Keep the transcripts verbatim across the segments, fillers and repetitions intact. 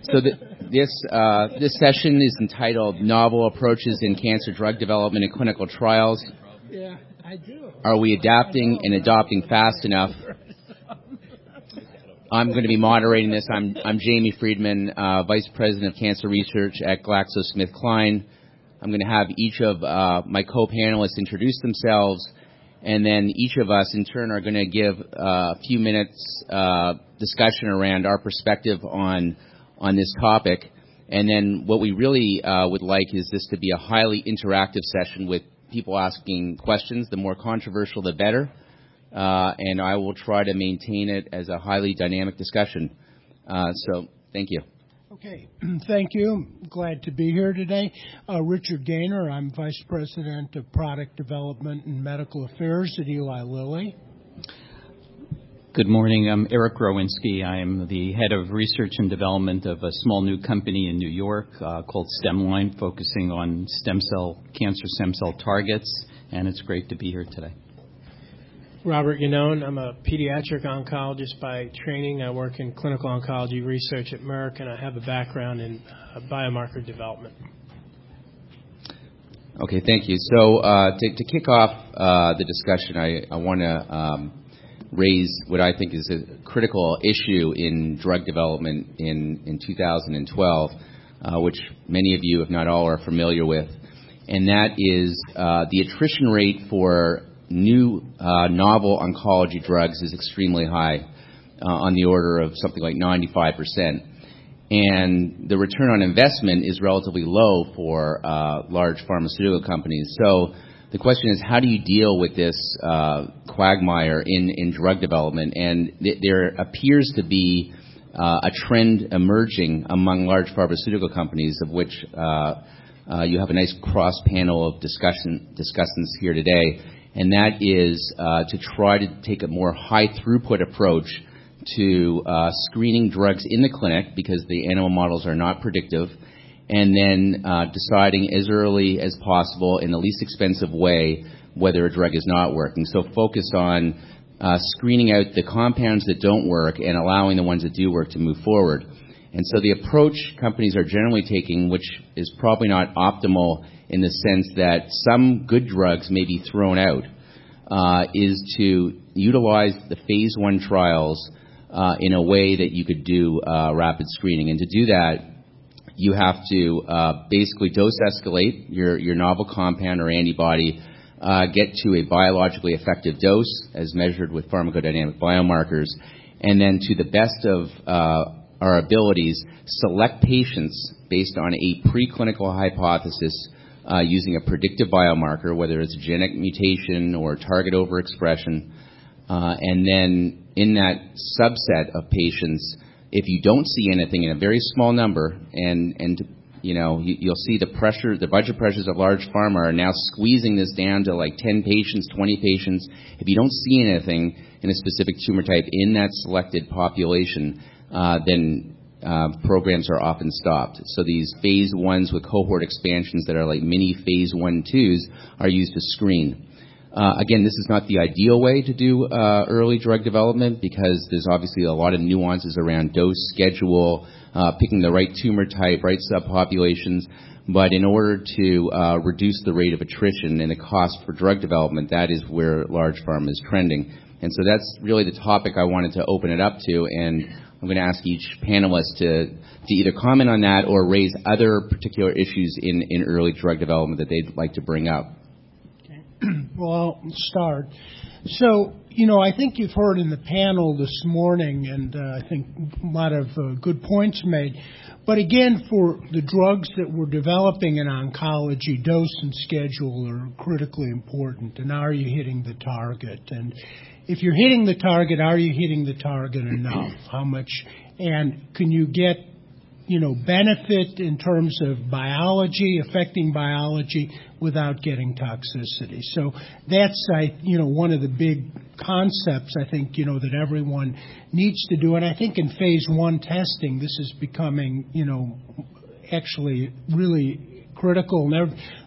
So the, this uh, this session is entitled Novel Approaches in Cancer Drug Development and Clinical Trials. Yeah, I do. Are we adapting and adopting fast enough? I'm going to be moderating this. I'm, I'm Jamie Friedman, uh, Vice President of Cancer Research at GlaxoSmithKline. I'm going to have each of uh, my co-panelists introduce themselves, and then each of us, in turn, are going to give uh, a few minutes uh, discussion around our perspective on on this topic. And then what we really uh, would like is this to be a highly interactive session with people asking questions. The more controversial, the better. Uh, and I will try to maintain it as a highly dynamic discussion. Uh, so, thank you. Okay, thank you. Glad to be here today. Uh, Richard Gaynor, I'm Vice President of Product Development and Medical Affairs at Eli Lilly. Good morning. I'm Eric Rowinski. I'm the head of research and development of a small new company in New York uh, called StemLine, focusing on stem cell, cancer stem cell targets, and it's great to be here today. Robert Yannone. I'm a pediatric oncologist by training. I work in clinical oncology research at Merck, and I have a background in uh, biomarker development. Okay, thank you. So uh, to, to kick off uh, the discussion, I, I want to um, raise what I think is a critical issue in drug development in, in two thousand twelve, uh, which many of you, if not all, are familiar with, and that is uh, the attrition rate for new uh, novel oncology drugs is extremely high, uh, on the order of something like ninety-five percent. And the return on investment is relatively low for uh, large pharmaceutical companies. So the question is, how do you deal with this uh, quagmire in, in drug development? And th- there appears to be uh, a trend emerging among large pharmaceutical companies, of which uh, uh, you have a nice cross-panel of discussion discussants here today. And that is uh, to try to take a more high-throughput approach to uh, screening drugs in the clinic, because the animal models are not predictive, and then uh, deciding as early as possible in the least expensive way whether a drug is not working. So focus on uh, screening out the compounds that don't work and allowing the ones that do work to move forward. And so the approach companies are generally taking, which is probably not optimal in the sense that some good drugs may be thrown out, uh, is to utilize the phase one trials uh, in a way that you could do uh, rapid screening. And to do that, you have to uh, basically dose escalate your, your novel compound or antibody, uh, get to a biologically effective dose as measured with pharmacodynamic biomarkers, and then to the best of uh, our abilities, select patients based on a preclinical hypothesis Uh, using a predictive biomarker, whether it's a genetic mutation or target overexpression. Uh, and then in that subset of patients, if you don't see anything in a very small number, and, and you know, you, you'll see the pressure, the budget pressures of large pharma are now squeezing this down to like ten patients, twenty patients. If you don't see anything in a specific tumor type in that selected population, uh, then Uh, programs are often stopped. So these phase ones with cohort expansions that are like mini phase one twos are used to screen. Uh, again, this is not the ideal way to do uh, early drug development, because there's obviously a lot of nuances around dose, schedule, uh, picking the right tumor type, right subpopulations. But in order to uh, reduce the rate of attrition and the cost for drug development, that is where large pharma is trending. And so that's really the topic I wanted to open it up to, and I'm going to ask each panelist to, to either comment on that or raise other particular issues in, in early drug development that they'd like to bring up. Okay. Well, I'll start. So, you know, I think you've heard in the panel this morning, and uh, I think a lot of uh, good points made. But again, for the drugs that we're developing in oncology, dose and schedule are critically important. And are you hitting the target? And if you're hitting the target, are you hitting the target enough? How much? And can you get, you know, benefit in terms of biology, affecting biology, without getting toxicity? So that's, I, you know, one of the big concepts, I think, you know, that everyone needs to do. And I think in phase one testing, this is becoming, you know, actually really critical. And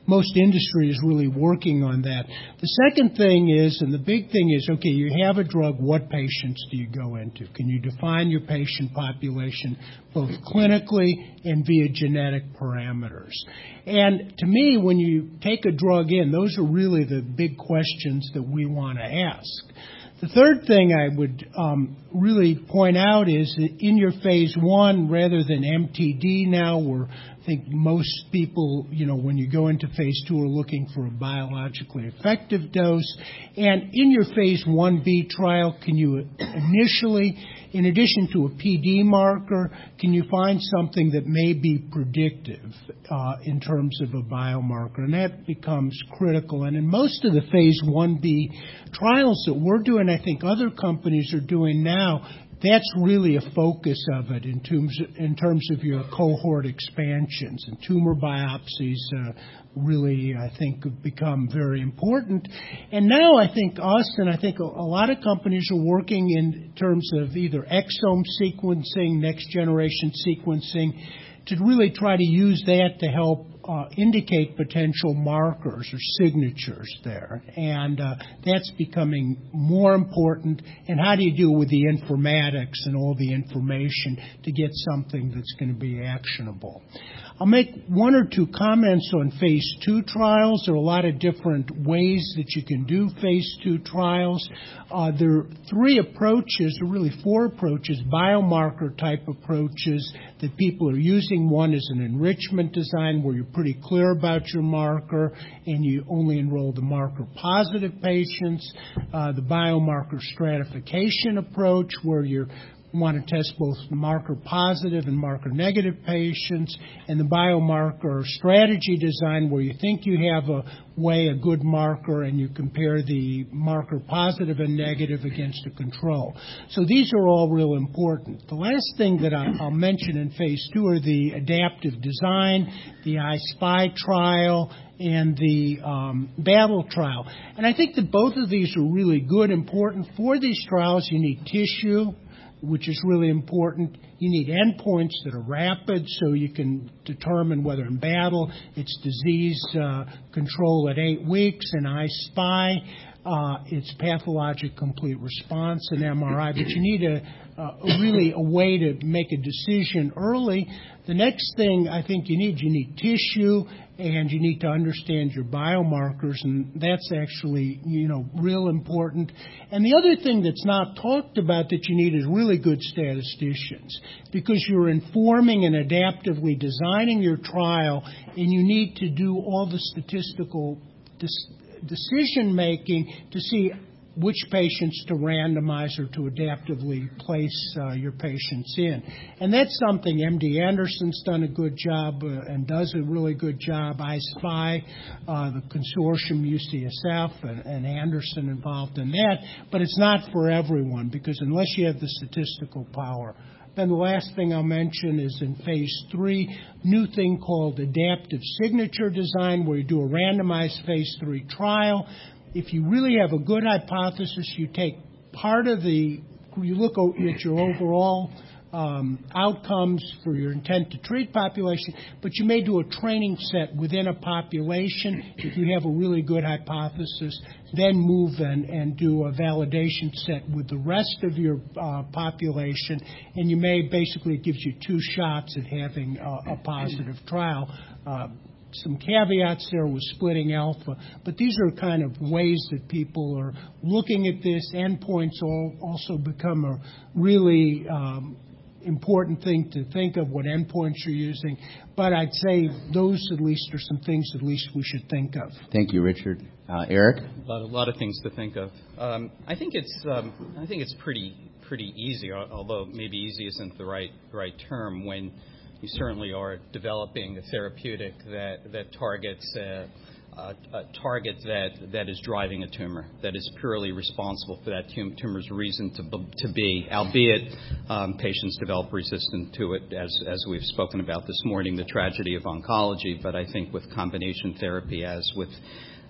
most industry is really working on that. The second thing is, and the big thing is, okay, you have a drug, what patients do you go into? Can you define your patient population both clinically and via genetic parameters? And to me, when you take a drug in, those are really the big questions that we want to ask. The third thing I would um, really point out is that in your phase one, rather than M T D now, where I think most people, you know, when you go into phase two are looking for a biologically effective dose. And in your phase one B trial, can you initially, in addition to a P D marker, can you find something that may be predictive uh, in terms of a biomarker? And that becomes critical. And in most of the phase one B trials that we're doing, I think other companies are doing now, that's really a focus of it in terms of, in terms of your cohort expansions. And tumor biopsies uh, really, I think, have become very important. And now I think us and I think a, a lot of companies are working in terms of either exome sequencing, next generation sequencing, to really try to use that to help uh, indicate potential markers or signatures there. And uh, that's becoming more important. And how do you deal with the informatics and all the information to get something that's going to be actionable? I'll make one or two comments on phase two trials. There are a lot of different ways that you can do phase two trials. Uh, there are three approaches, or really four approaches, biomarker type approaches that people are using. One is an enrichment design where you're pretty clear about your marker and you only enroll the marker positive patients. Uh, the biomarker stratification approach where you're want to test both marker positive and marker negative patients, and the biomarker strategy design where you think you have a way, a good marker, and you compare the marker positive and negative against a control. So these are all real important. The last thing that I'll mention in phase two are the adaptive design, the I SPY trial, and the um, battle trial. And I think that both of these are really good, important. For these trials, you need tissue, which is really important. You need endpoints that are rapid so you can determine whether in battle it's disease uh, control at eight weeks. In I SPY, uh, it's pathologic complete response in M R I. But you need a, a really a way to make a decision early. The next thing I think you need, you need tissue, and you need to understand your biomarkers, and that's actually, you know, real important. And the other thing that's not talked about that you need is really good statisticians, because you're informing and adaptively designing your trial, and you need to do all the statistical dis- decision-making to see which patients to randomize or to adaptively place uh, your patients in. And that's something M D Anderson's done a good job uh, and does a really good job. I SPY, uh, the consortium, U C S F, and, and Anderson involved in that. But it's not for everyone, because unless you have the statistical power. Then the last thing I'll mention is in phase three, new thing called adaptive signature design, where you do a randomized phase three trial. If you really have a good hypothesis, you take part of the, you look at your overall um, outcomes for your intent to treat population, but you may do a training set within a population. If you have a really good hypothesis, then move and, and do a validation set with the rest of your uh, population, and you may basically, it gives you two shots at having a, a positive trial. Uh, Some caveats there with splitting alpha, but these are kind of ways that people are looking at this. Endpoints all also become a really um, important thing to think of, what endpoints you're using. But I'd say those at least are some things at least we should think of. Thank you, Richard. Uh, Eric? A lot, a lot of things to think of. Um, I think it's um, I think it's pretty pretty easy, although maybe easy isn't the right right term, when you certainly are developing a therapeutic that, that targets a, a, a target that, that is driving a tumor, that is purely responsible for that tum- tumor's reason to, to be, albeit um, patients develop resistance to it, as, as we've spoken about this morning, the tragedy of oncology. But I think with combination therapy, as with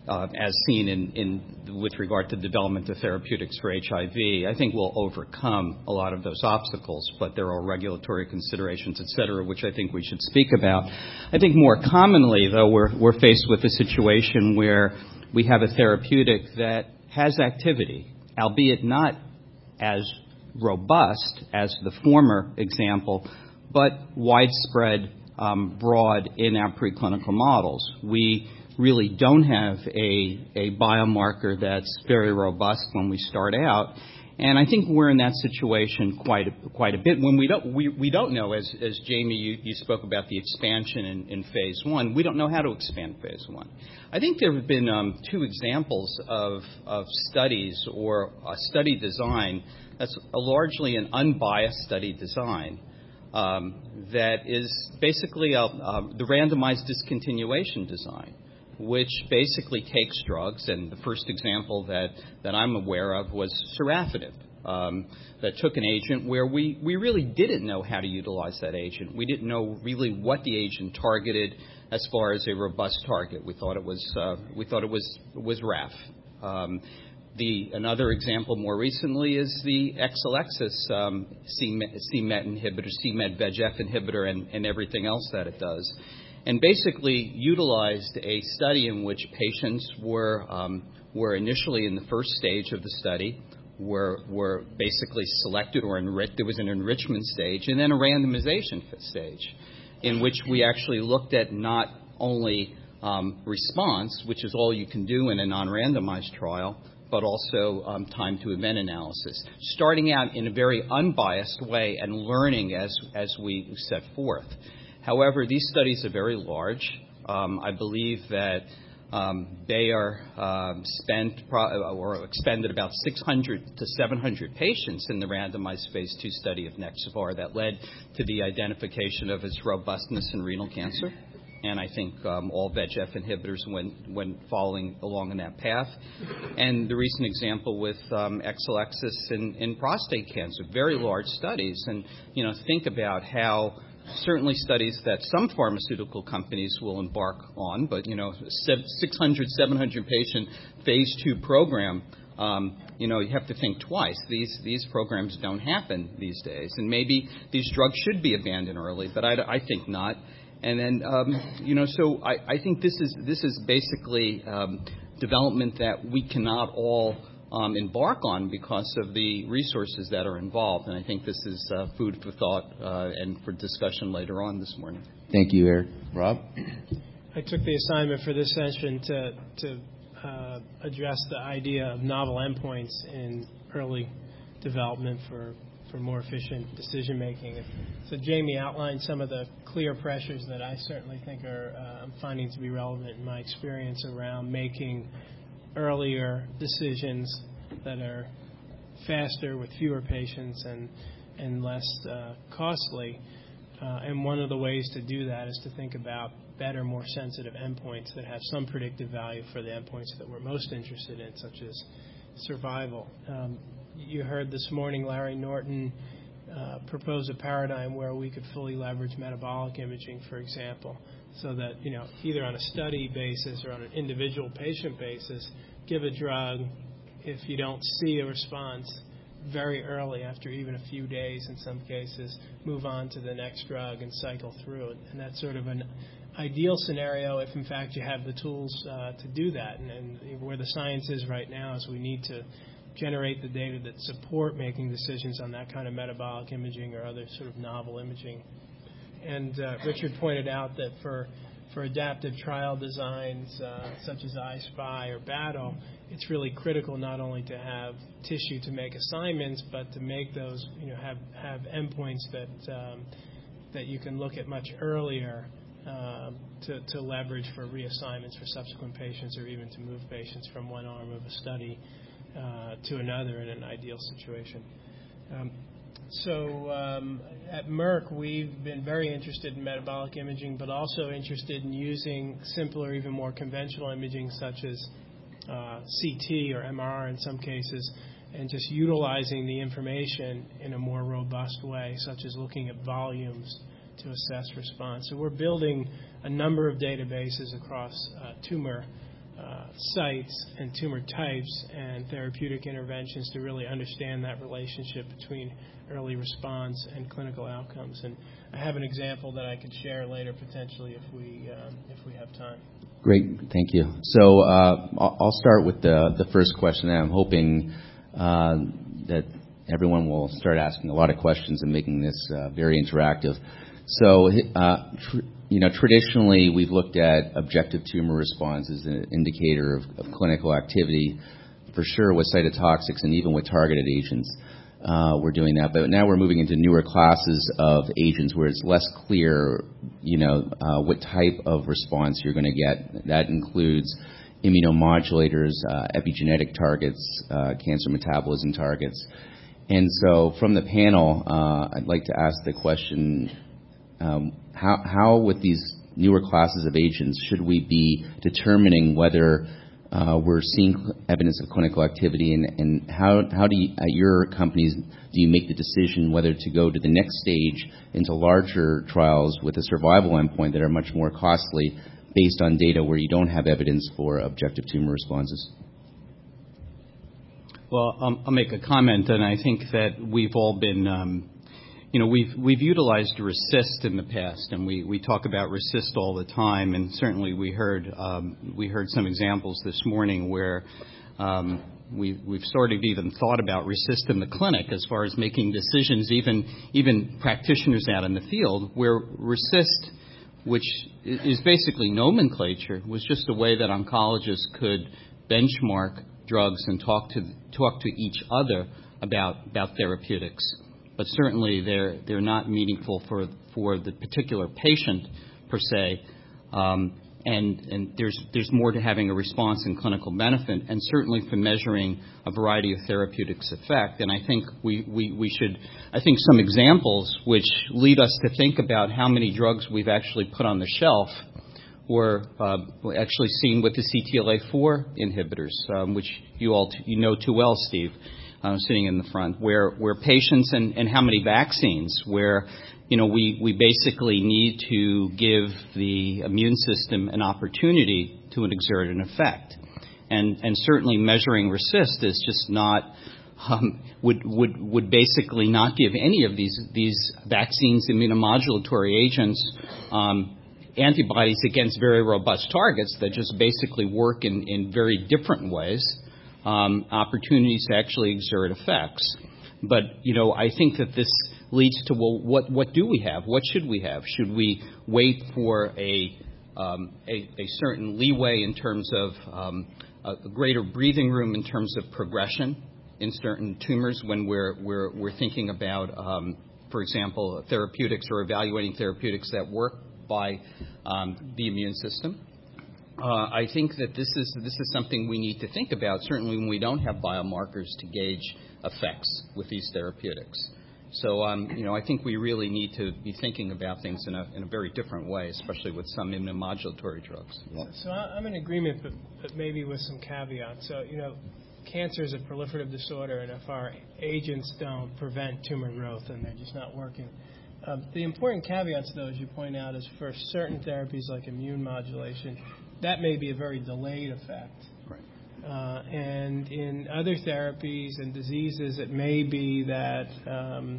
uh, as seen in, in with regard to development of therapeutics for H I V, I think we'll overcome a lot of those obstacles, but there are regulatory considerations, et cetera, which I think we should speak about. I think more commonly, though, we're, we're faced with a situation where we have a therapeutic that has activity, albeit not as robust as the former example, but widespread, um, broad in our preclinical models. We really don't have a, a biomarker that's very robust when we start out. And I think we're in that situation quite a, quite a bit when we don't we, we don't know, as as Jamie you, you spoke about the expansion in, in phase one. We don't know how to expand phase one. I think there have been um, two examples of of studies or a study design that's a largely an unbiased study design um, that is basically a, a, the randomized discontinuation design, which basically takes drugs, and the first example that, that I'm aware of was sorafenib, um, that took an agent where we, we really didn't know how to utilize that agent. We didn't know really what the agent targeted as far as a robust target. We thought it was uh, we thought it was was R A F. Um, the another example more recently is the Exelixis um, c MET inhibitor, c MET V E G F inhibitor, and, and everything else that it does. And basically utilized a study in which patients were um, were initially in the first stage of the study, were were basically selected or enriched. There was an enrichment stage and then a randomization stage, in which we actually looked at not only um, response, which is all you can do in a non-randomized trial, but also um, time to event analysis, starting out in a very unbiased way and learning as as we set forth. However, these studies are very large. Um, I believe that um, Bayer um, spent pro- or expended about six hundred to seven hundred patients in the randomized phase two study of Nexavar that led to the identification of its robustness in renal cancer. And I think um, all V E G F inhibitors went, went following along in that path. And the recent example with um, Exelixis in, in prostate cancer, very large studies. And, you know, think about how certainly studies that some pharmaceutical companies will embark on, but, you know, six hundred, seven hundred patient phase two program, um, you know, you have to think twice. These these programs don't happen these days. And maybe these drugs should be abandoned early, but I, I think not. And then, um, you know, so I, I think this is this is basically um, development that we cannot all Um, embark on because of the resources that are involved. And I think this is uh, food for thought uh, and for discussion later on this morning. Thank you, Eric. Rob? I took the assignment for this session to, to uh, address the idea of novel endpoints in early development for, for more efficient decision making. So Jamie outlined some of the clear pressures that I certainly think are uh, I'm finding to be relevant in my experience around making earlier decisions that are faster with fewer patients and and less uh, costly. Uh, and one of the ways to do that is to think about better, more sensitive endpoints that have some predictive value for the endpoints that we're most interested in, such as survival. Um, you heard this morning Larry Norton uh, propose a paradigm where we could fully leverage metabolic imaging, for example, so that, you know, either on a study basis or on an individual patient basis, give a drug if you don't see a response very early, after even a few days in some cases, move on to the next drug and cycle through it. And that's sort of an ideal scenario if, in fact, you have the tools uh, to do that. And, and where the science is right now is we need to generate the data that support making decisions on that kind of metabolic imaging or other sort of novel imaging. And uh, Richard pointed out that for for adaptive trial designs uh, such as I SPY or BATTLE, it's really critical not only to have tissue to make assignments, but to make those, you know, have have endpoints that um, that you can look at much earlier uh, to to leverage for reassignments for subsequent patients, or even to move patients from one arm of a study uh, to another in an ideal situation. Um, So um, at Merck, we've been very interested in metabolic imaging, but also interested in using simpler, even more conventional imaging, such as uh, C T or M R R in some cases, and just utilizing the information in a more robust way, such as looking at volumes to assess response. So we're building a number of databases across uh, tumor uh, sites and tumor types and therapeutic interventions to really understand that relationship between early response and clinical outcomes. And I have an example that I could share later potentially if we um, if we have time. Great, thank you. So uh, I'll start with the the first question, and I'm hoping uh, that everyone will start asking a lot of questions and making this uh, very interactive. So, uh, tr- you know, traditionally we've looked at objective tumor response as an indicator of, of clinical activity, for sure with cytotoxics and even with targeted agents. Uh, we're doing that, but now we're moving into newer classes of agents where it's less clear, you know, uh, what type of response you're going to get. That includes immunomodulators, uh, epigenetic targets, uh, cancer metabolism targets. And so from the panel, uh, I'd like to ask the question, um, how, how with these newer classes of agents should we be determining whether uh, we're seeing evidence of clinical activity, and, and how, how do you, at your companies, do you make the decision whether to go to the next stage into larger trials with a survival endpoint that are much more costly based on data where you don't have evidence for objective tumor responses? Well, um, I'll make a comment, and I think that we've all been, um, you know, we've we've utilized RECIST in the past, and we, we talk about RECIST all the time, and certainly we heard um, we heard some examples this morning where um, we've we've sort of even thought about RECIST in the clinic as far as making decisions, even even practitioners out in the field, where RECIST, which is basically nomenclature, was just a way that oncologists could benchmark drugs and talk to talk to each other about about therapeutics, but certainly they're they're not meaningful for for the particular patient per se, um, and and there's there's more to having a response and clinical benefit, and certainly for measuring a variety of therapeutics effect. And I think we we we should I think some examples which lead us to think about how many drugs we've actually put on the shelf were uh, actually seen with the C T L A four inhibitors, um, which you all t- you know too well, Steve, uh, sitting in the front, where where patients and, and how many vaccines, where you know we, we basically need to give the immune system an opportunity to exert an effect, and and certainly measuring RECIST is just not um, would would would basically not give any of these these vaccines, immunomodulatory agents. Um, antibodies against very robust targets that just basically work in, in very different ways, um, opportunities to actually exert effects. But, you know, I think that this leads to, well, what, what do we have? What should we have? Should we wait for a, um, a, a certain leeway in terms of um, a greater breathing room in terms of progression in certain tumors when we're, we're, we're thinking about, um, for example, therapeutics or evaluating therapeutics that work by um, the immune system? Uh, I think that this is this is something we need to think about, certainly when we don't have biomarkers to gauge effects with these therapeutics. So, um, you know, I think we really need to be thinking about things in a in a very different way, especially with some immunomodulatory drugs. Yeah. So I'm in agreement, but, but maybe with some caveats. So, you know, cancer is a proliferative disorder, and if our agents don't prevent tumor growth, then they're just not working. Um, the important caveats, though, as you point out, is for certain therapies like immune modulation, that may be a very delayed effect. Right. Uh, and in other therapies and diseases, it may be that um,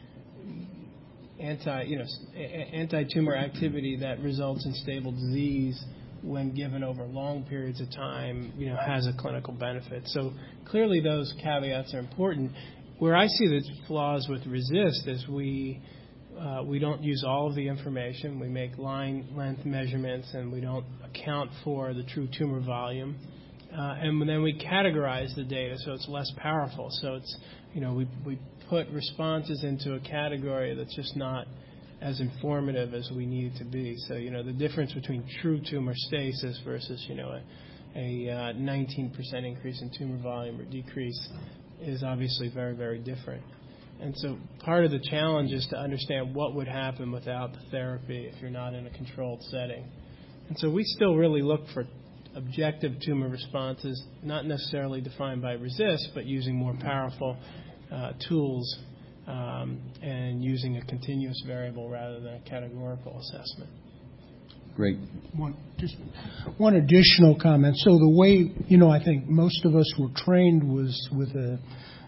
anti, you know, anti-tumor activity that results in stable disease when given over long periods of time, you know, has a clinical benefit. So clearly, those caveats are important. Where I see the flaws with RECIST is we Uh, we don't use all of the information. We make line length measurements, and we don't account for the true tumor volume. Uh, and then we categorize the data, so it's less powerful. So it's, you know, we we put responses into a category that's just not as informative as we need it to be. So, you know, the difference between true tumor stasis versus, you know, a, a uh, nineteen percent increase in tumor volume or decrease is obviously very, very different. And so part of the challenge is to understand what would happen without the therapy if you're not in a controlled setting. And so we still really look for objective tumor responses, not necessarily defined by RECIST, but using more powerful uh, tools um, and using a continuous variable rather than a categorical assessment. Great. One, just one additional comment. So the way, you know, I think most of us were trained was with a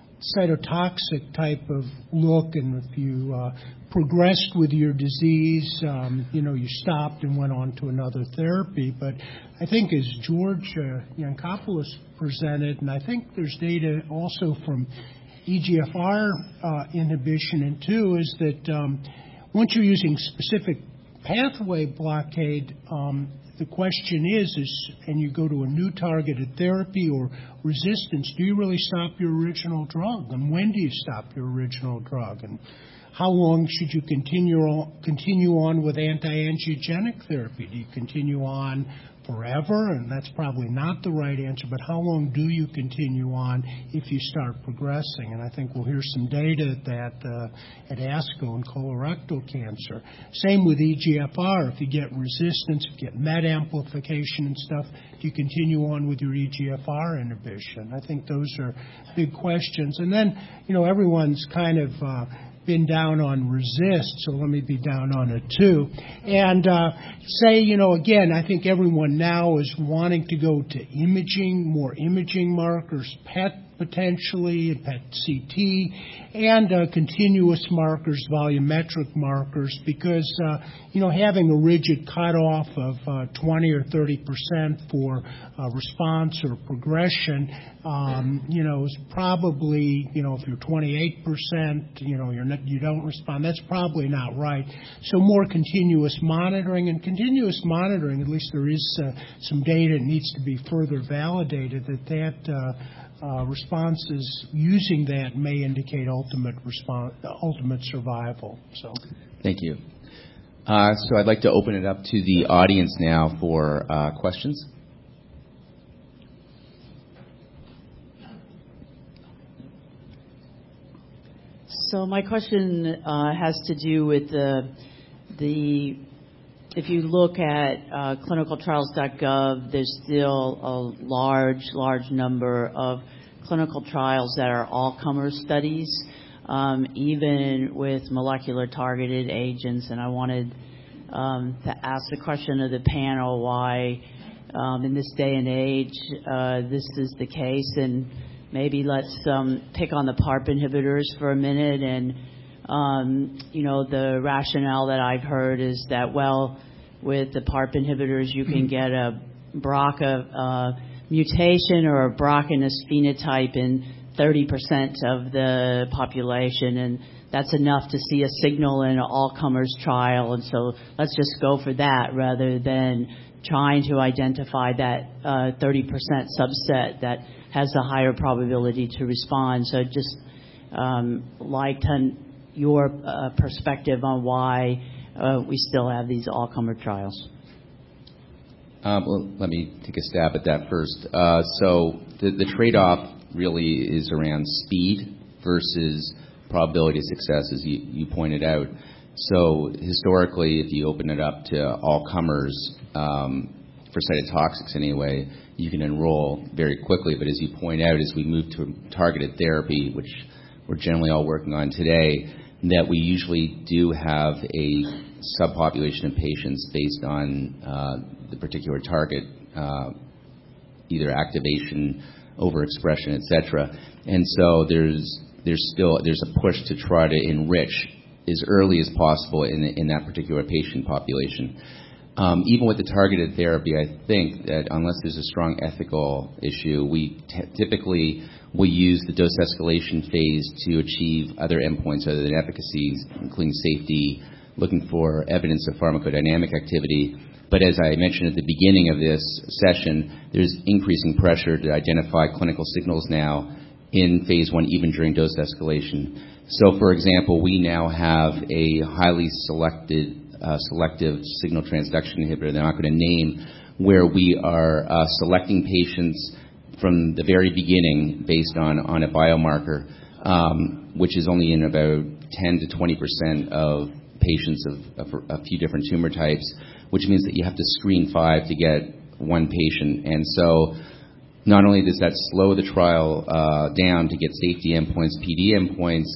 cytotoxic type of look, and if you uh, progressed with your disease, um, you know, you stopped and went on to another therapy. But I think as George uh, Yancopoulos presented, and I think there's data also from E G F R uh, inhibition, and two, is that um, once you're using specific pathway blockade, um, the question is, is, and you go to a new targeted therapy or resistance, do you really stop your original drug? And when do you stop your original drug? And how long should you continue on, continue on with anti-angiogenic therapy? Do you continue on forever? And that's probably not the right answer, but how long do you continue on if you start progressing? And I think we'll hear some data at that uh, at ASCO in colorectal cancer. Same with E G F R. If you get resistance, if you get MET amplification and stuff, do you continue on with your E G F R inhibition? I think those are big questions. And then, you know, everyone's kind of uh, been down on resist, so let me be down on it too. And uh, say, you know, again, I think everyone now is wanting to go to imaging, more imaging markers, P E T potentially, P E T C T, and uh, continuous markers, volumetric markers, because, uh, you know, having a rigid cutoff of uh, twenty or thirty percent for uh, response or progression, um, you know, is probably, you know, if you're twenty-eight percent, you know, you're not, you don't respond, that's probably not right. So more continuous monitoring, and continuous monitoring, at least there is uh, some data that needs to be further validated that that uh, Uh, responses using that may indicate ultimate response, ultimate survival. So, thank you. Uh, so I'd like to open it up to the audience now for uh, questions. So my question uh, has to do with the the. If you look at uh, clinical trials dot gov, there's still a large, large number of clinical trials that are all-comer studies, um, even with molecular targeted agents. And I wanted um, to ask the question of the panel why, um, in this day and age, uh, this is the case. And maybe let's um, pick on the PARP inhibitors for a minute. And, um, you know, the rationale that I've heard is that, well, with the PARP inhibitors, you can get a B R C A uh, mutation or a BRCA phenotype in thirty percent of the population, and that's enough to see a signal in an all-comers trial. And so let's just go for that rather than trying to identify that uh, thirty percent subset that has a higher probability to respond. So just um, like to your uh, perspective on why Uh, we still have these all-comer trials. Um, well, let me take a stab at that first. Uh, so the, the trade-off really is around speed versus probability of success, as you, you pointed out. So historically, if you open it up to all-comers, um, for cytotoxics anyway, you can enroll very quickly. But as you point out, as we move to targeted therapy, which we're generally all working on today, that we usually do have a subpopulation of patients based on uh, the particular target, uh, either activation, overexpression, et cetera. And so there's there's still there's a push to try to enrich as early as possible in in that particular patient population. Um, even with the targeted therapy, I think that unless there's a strong ethical issue, we t- typically will use the dose escalation phase to achieve other endpoints other than efficacy, including safety, looking for evidence of pharmacodynamic activity. But as I mentioned at the beginning of this session, there's increasing pressure to identify clinical signals now in phase one, even during dose escalation. So, for example, we now have a highly selected, uh, selective signal transduction inhibitor that I'm not going to name, where we are uh, selecting patients from the very beginning based on, on a biomarker, um, which is only in about ten to twenty percent of patients of, of a few different tumor types, which means that you have to screen five to get one patient. And so not only does that slow the trial uh, down to get safety endpoints, P D endpoints,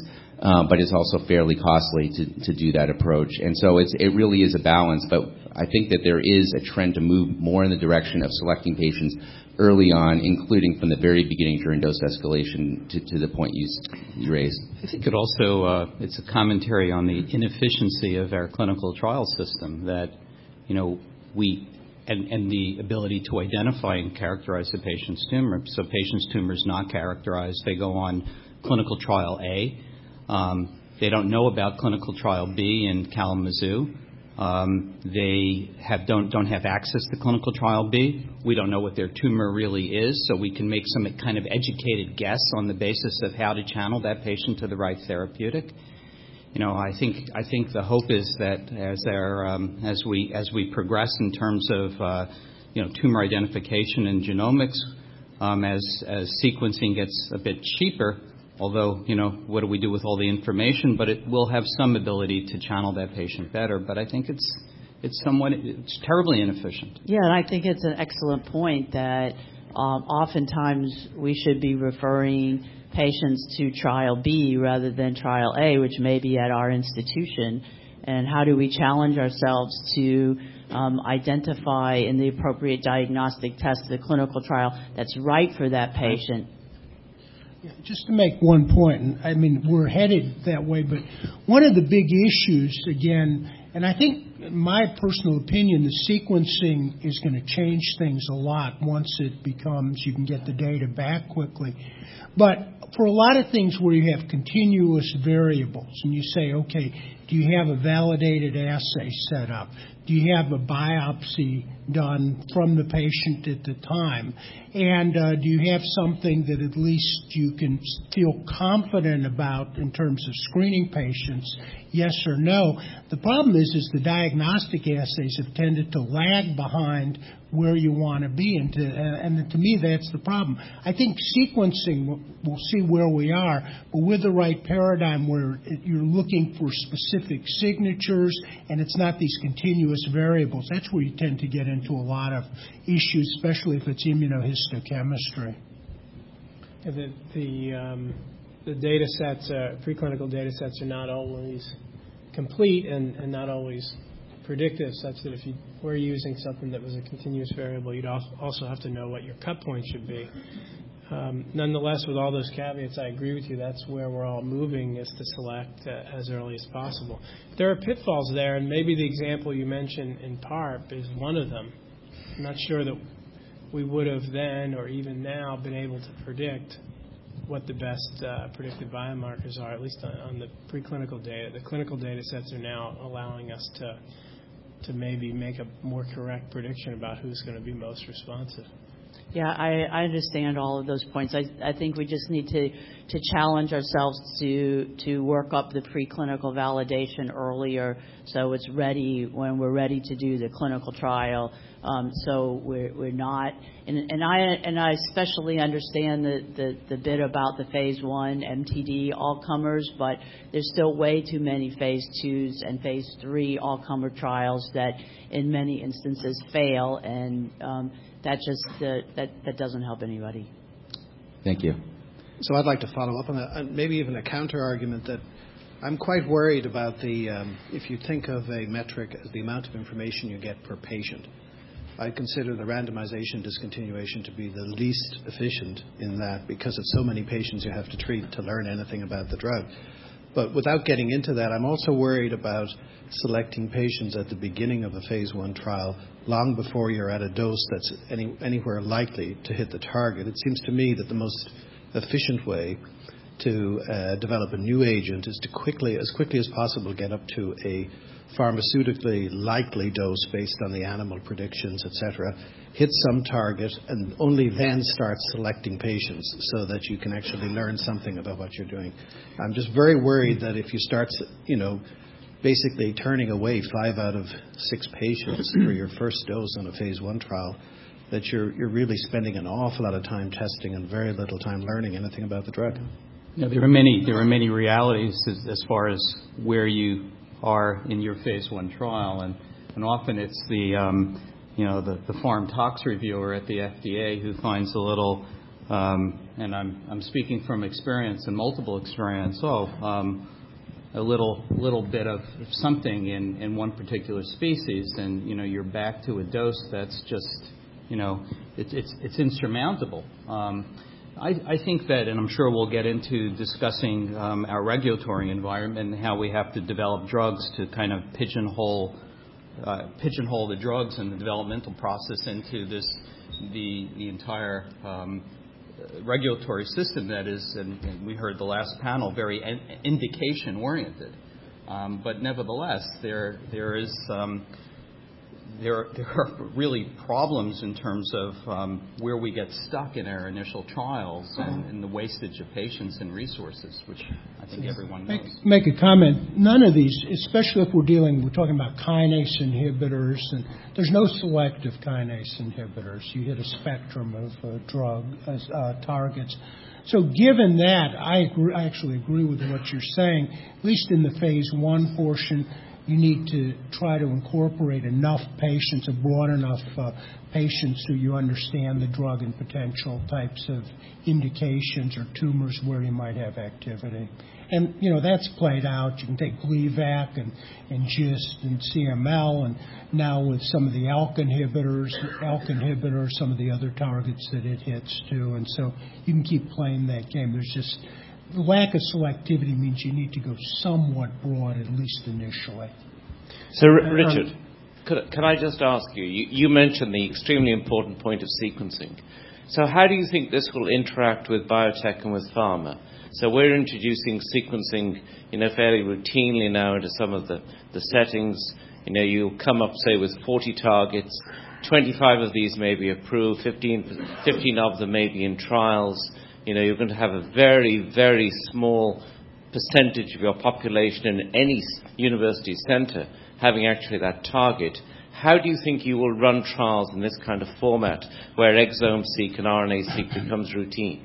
uh, but it's also fairly costly to, to do that approach. And so it's, it really is a balance, but I think that there is a trend to move more in the direction of selecting patients early on, including from the very beginning during dose escalation to, to the point you, you raised. I think it also, uh, it's a commentary on the inefficiency of our clinical trial system that, you know, we, and, and the ability to identify and characterize the patient's tumor. So patient's tumor is not characterized. They go on clinical trial A. Um, they don't know about clinical trial B in Kalamazoo. Um, they have, don't, don't have access to clinical trial B. We don't know what their tumor really is, so we can make some kind of educated guess on the basis of how to channel that patient to the right therapeutic. You know, I think I think the hope is that as our um, as we as we progress in terms of uh, you know tumor identification and genomics, um, as as sequencing gets a bit cheaper. Although, you know, what do we do with all the information? But it will have some ability to channel that patient better. But I think it's it's somewhat it's terribly inefficient. Yeah, and I think it's an excellent point that um, oftentimes we should be referring patients to trial B rather than trial A, which may be at our institution. And how do we challenge ourselves to um, identify in the appropriate diagnostic test the clinical trial that's right for that patient? Yeah, just to make one point, and I mean, we're headed that way, but one of the big issues, again, and I think, in my personal opinion, the sequencing is going to change things a lot once it becomes, you can get the data back quickly. But for a lot of things where you have continuous variables, and you say, okay, do you have a validated assay set up? Do you have a biopsy done from the patient at the time? And uh, do you have something that at least you can feel confident about in terms of screening patients, yes or no? The problem is, is the diagnostic assays have tended to lag behind where you want to be, and to, uh, and to me that's the problem. I think sequencing, we'll, we'll see where we are, but with the right paradigm where it, you're looking for specific signatures and it's not these continuous variables, that's where you tend to get into a lot of issues, especially if it's immunohistochemistry. Yeah, the the, um, the data sets, uh, preclinical data sets are not always complete and, and not always predictive, such that if you were using something that was a continuous variable, you'd also have to know what your cut point should be. Um, nonetheless, with all those caveats, I agree with you. That's where we're all moving, is to select uh, as early as possible. There are pitfalls there, and maybe the example you mentioned in PARP is one of them. I'm not sure that we would have then or even now been able to predict what the best uh, predictive biomarkers are, at least on, on the preclinical data. The clinical data sets are now allowing us to to maybe make a more correct prediction about who's going to be most responsive. Yeah, I, I understand all of those points. I, I think we just need to, to challenge ourselves to to work up the preclinical validation earlier, so it's ready when we're ready to do the clinical trial. Um, so we're we're not, and, and I and I especially understand the, the, the bit about the phase one M T D all comers, but there's still way too many phase twos and phase three all comer trials that in many instances fail, and um, that just uh, that that doesn't help anybody. Thank you. So I'd like to follow up on that, and maybe even a counter argument that I'm quite worried about the um, if you think of a metric as the amount of information you get per patient. I consider the randomization discontinuation to be the least efficient in that, because of so many patients you have to treat to learn anything about the drug. But without getting into that, I'm also worried about selecting patients at the beginning of a phase one trial long before you're at a dose that's any, anywhere likely to hit the target. It seems to me that the most efficient way to uh, develop a new agent is to quickly, as quickly as possible, get up to a pharmaceutically likely dose based on the animal predictions, et cetera, hit some target, and only then start selecting patients so that you can actually learn something about what you're doing. I'm just very worried that if you start, you know, basically turning away five out of six patients for your first dose on a phase one trial, that you're you're really spending an awful lot of time testing and very little time learning anything about the drug. Yeah, there are many there are many realities as, as far as where you are in your phase one trial, and, and often it's the um, you know the, the pharm tox reviewer at the F D A who finds a little um, and I'm, I'm speaking from experience and multiple experience, oh, um, a little little bit of something in, in one particular species, and, you know, you're back to a dose that's just, you know, it's it's, it's insurmountable. Um, I, I think that, and I'm sure we'll get into discussing um, our regulatory environment and how we have to develop drugs to kind of pigeonhole uh, pigeonhole the drugs and the developmental process into this the the entire um, regulatory system that is, and, and we heard the last panel, very in, indication oriented. Um, but nevertheless, there there is um, there there are really problems in terms of um, where we get stuck in our initial trials and, and the wastage of patients and resources, which I think everyone knows. Make, make a comment. None of these, especially if we're dealing, we're talking about kinase inhibitors, and there's no selective kinase inhibitors. You hit a spectrum of uh, drug uh, targets. So given that, I, agree, I actually agree with what you're saying. At least in the phase one portion, you need to try to incorporate enough patients, a broad enough uh, patients who you understand the drug and potential types of indications or tumors where you might have activity. And, you know, that's played out. You can take Gleevec and, and GIST and C M L, and now with some of the ALK inhibitors, ALK inhibitors, some of the other targets that it hits too. And so you can keep playing that game. There's just the lack of selectivity means you need to go somewhat broad, at least initially. So, R- Richard, um, could, can I just ask you, you, you mentioned the extremely important point of sequencing. So how do you think this will interact with biotech and with pharma? So we're introducing sequencing, you know, fairly routinely now into some of the, the settings. You know, you come up, say, with forty targets, twenty-five of these may be approved, fifteen, fifteen of them may be in trials. You know, you're going to have a very, very small percentage of your population in any university center having actually that target. How do you think you will run trials in this kind of format where exome-seq and R N A-seq becomes routine?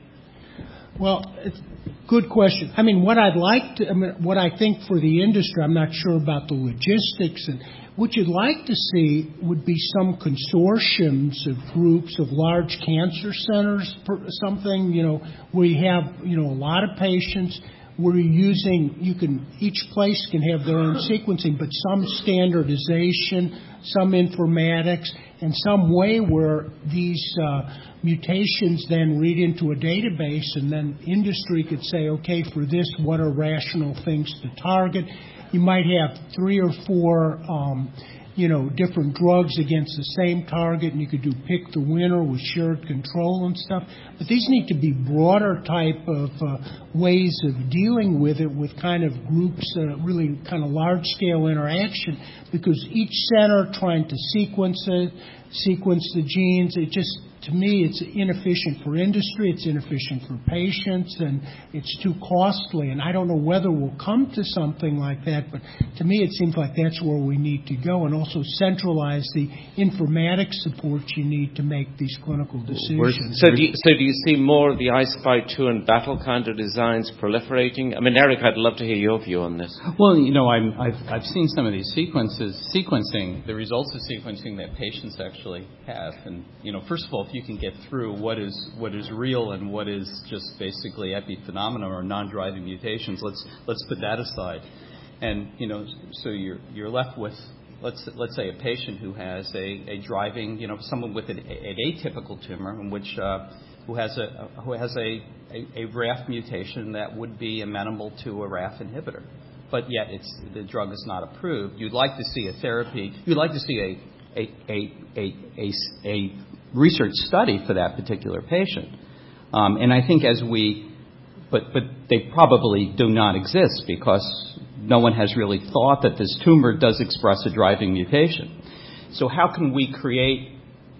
Well, it's a good question. I mean, what I'd like to, I mean, what I think for the industry, I'm not sure about the logistics, and what you'd like to see would be some consortiums of groups of large cancer centers, something, you know, where you have, you know, a lot of patients, where you're using, you can, each place can have their own sequencing, but some standardization, some informatics, and some way where these uh, mutations then read into a database, and then industry could say, okay, for this, what are rational things to target? You might have three or four, um, you know, different drugs against the same target, and you could do pick the winner with shared control and stuff. But these need to be broader type of uh, ways of dealing with it, with kind of groups, uh, really kind of large-scale interaction, because each center trying to sequence it, sequence the genes, it just, to me, it's inefficient for industry, it's inefficient for patients, and it's too costly. And I don't know whether we'll come to something like that, but to me it seems like that's where we need to go, and also centralize the informatics support you need to make these clinical decisions. So do you, so do you see more of the I S P Y two and battle kind of designs proliferating? I mean, Eric, I'd love to hear your view on this. Well, you know, I'm, I've, I've seen some of these sequences, sequencing, the results of sequencing that patients actually have. And, you know, first of all, if you can get through what is what is real and what is just basically epiphenomena or non-driving mutations, let's let's put that aside. And, you know, so you're you're left with, let's let's say, a patient who has a, a driving, you know, someone with an, an atypical tumor in which uh, who has a who has a, a, a R A F mutation that would be amenable to a R A F inhibitor, but yet it's the drug is not approved. You'd like to see a therapy. You'd like to see a a a a a, a research study for that particular patient. Um, and I think as we, but but they probably do not exist because no one has really thought that this tumor does express a driving mutation. So how can we create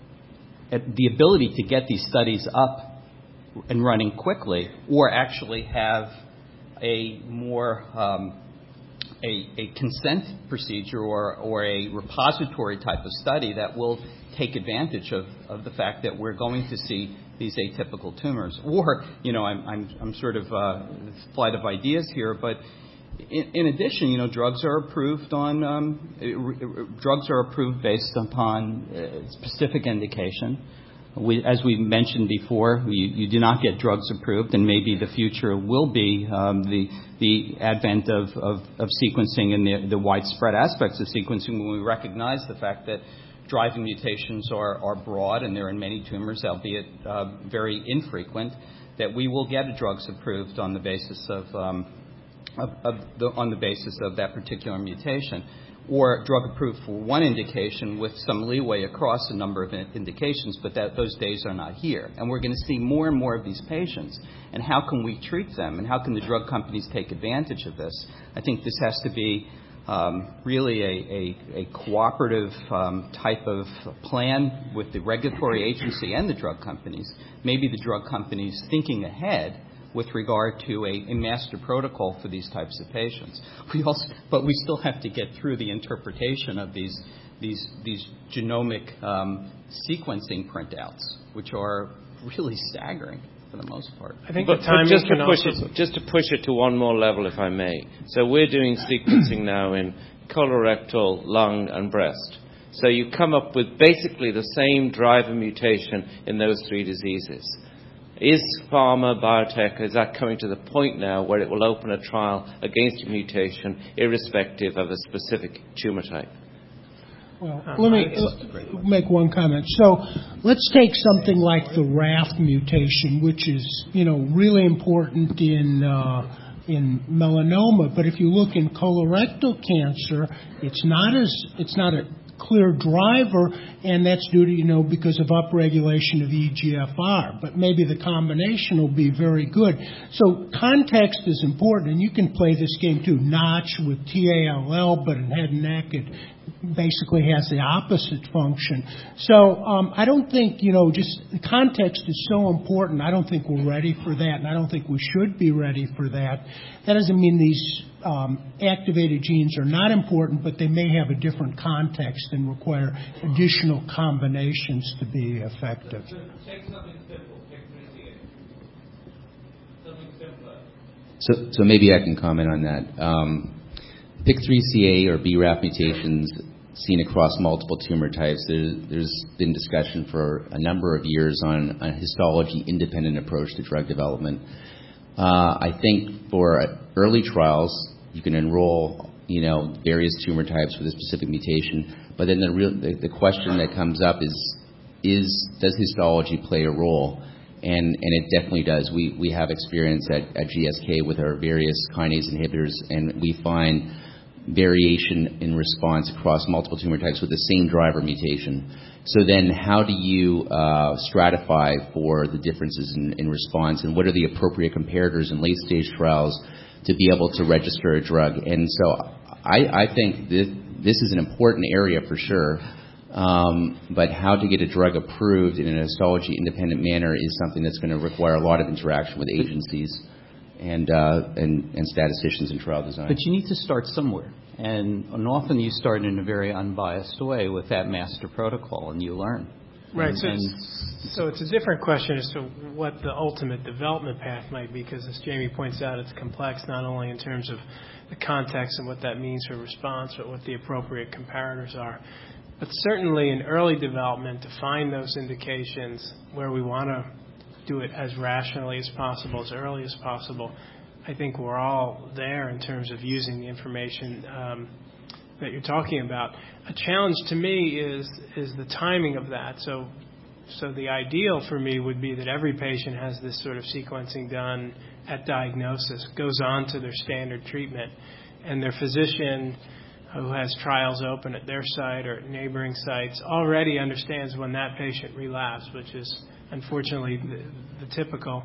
the ability to get these studies up and running quickly, or actually have a more um, a, a consent procedure or, or a repository type of study that will take advantage of, of the fact that we're going to see these atypical tumors. Or, you know, I'm, I'm, I'm sort of uh, flight of ideas here, but in, in addition, you know, drugs are approved on, um, drugs are approved based upon uh, specific indication. We, as we mentioned before, you, you do not get drugs approved, and maybe the future will be um, the the advent of, of, of sequencing and the, the widespread aspects of sequencing when we recognize the fact that driving mutations are, are broad and they're in many tumors, albeit uh, very infrequent, that we will get drugs approved on the basis of, um, of, of the, on the basis of that particular mutation, or drug approved for one indication with some leeway across a number of indications, but that those days are not here. And we're going to see more and more of these patients. And how can we treat them? And how can the drug companies take advantage of this? I think this has to be um, really a, a, a cooperative um, type of plan with the regulatory agency and the drug companies. Maybe the drug companies thinking ahead with regard to a, a master protocol for these types of patients. We also, but we still have to get through the interpretation of these these these genomic um, sequencing printouts, which are really staggering for the most part. I think but, the timing but just to can push also it, just to push it to one more level, if I may. So we're doing sequencing now in colorectal, lung, and breast. So you come up with basically the same driver mutation in those three diseases. Is pharma, biotech, is that coming to the point now where it will open a trial against a mutation irrespective of a specific tumor type? Well, let me uh, make one comment. So let's take something like the R A F mutation, which is, you know, really important in uh, in melanoma. But if you look in colorectal cancer, it's not as it's not a clear driver, and that's due to, you know, because of upregulation of E G F R. But maybe the combination will be very good. So context is important, and you can play this game too. Notch with T A L L, but in head and neck it basically has the opposite function. So um, I don't think, you know, just the context is so important. I don't think we're ready for that, and I don't think we should be ready for that. That doesn't mean these um, activated genes are not important, but they may have a different context and require additional combinations to be effective. Take something simple. Pick three C A. Something simpler. So, so maybe I can comment on that. Um, P I C three C A or B R A F mutations seen across multiple tumor types. There, there's been discussion for a number of years on a histology-independent approach to drug development. Uh, I think for early trials, you can enroll, you know, various tumor types with a specific mutation. But then the real the, the question that comes up is, is does histology play a role? And and it definitely does. We we have experience at, at G S K with our various kinase inhibitors, and we find variation in response across multiple tumor types with the same driver mutation. So then how do you uh, stratify for the differences in, in response, and what are the appropriate comparators in late-stage trials to be able to register a drug? And so I, I think this, this is an important area for sure, um, but how to get a drug approved in an histology-independent manner is something that's going to require a lot of interaction with agencies and, uh, and, and statisticians in trial design. But you need to start somewhere. And, and often you start in a very unbiased way with that master protocol, and you learn. Right. And, so, and it's, so it's a different question as to what the ultimate development path might be, because as Jamie points out, it's complex not only in terms of the context and what that means for response, but what the appropriate comparators are. But certainly in early development, to find those indications where we want to do it as rationally as possible, as early as possible, I think we're all there in terms of using the information um, that you're talking about. A challenge to me is is the timing of that. So, so the ideal for me would be that every patient has this sort of sequencing done at diagnosis, goes on to their standard treatment, and their physician who has trials open at their site or at neighboring sites already understands when that patient relapses, which is unfortunately the, the typical.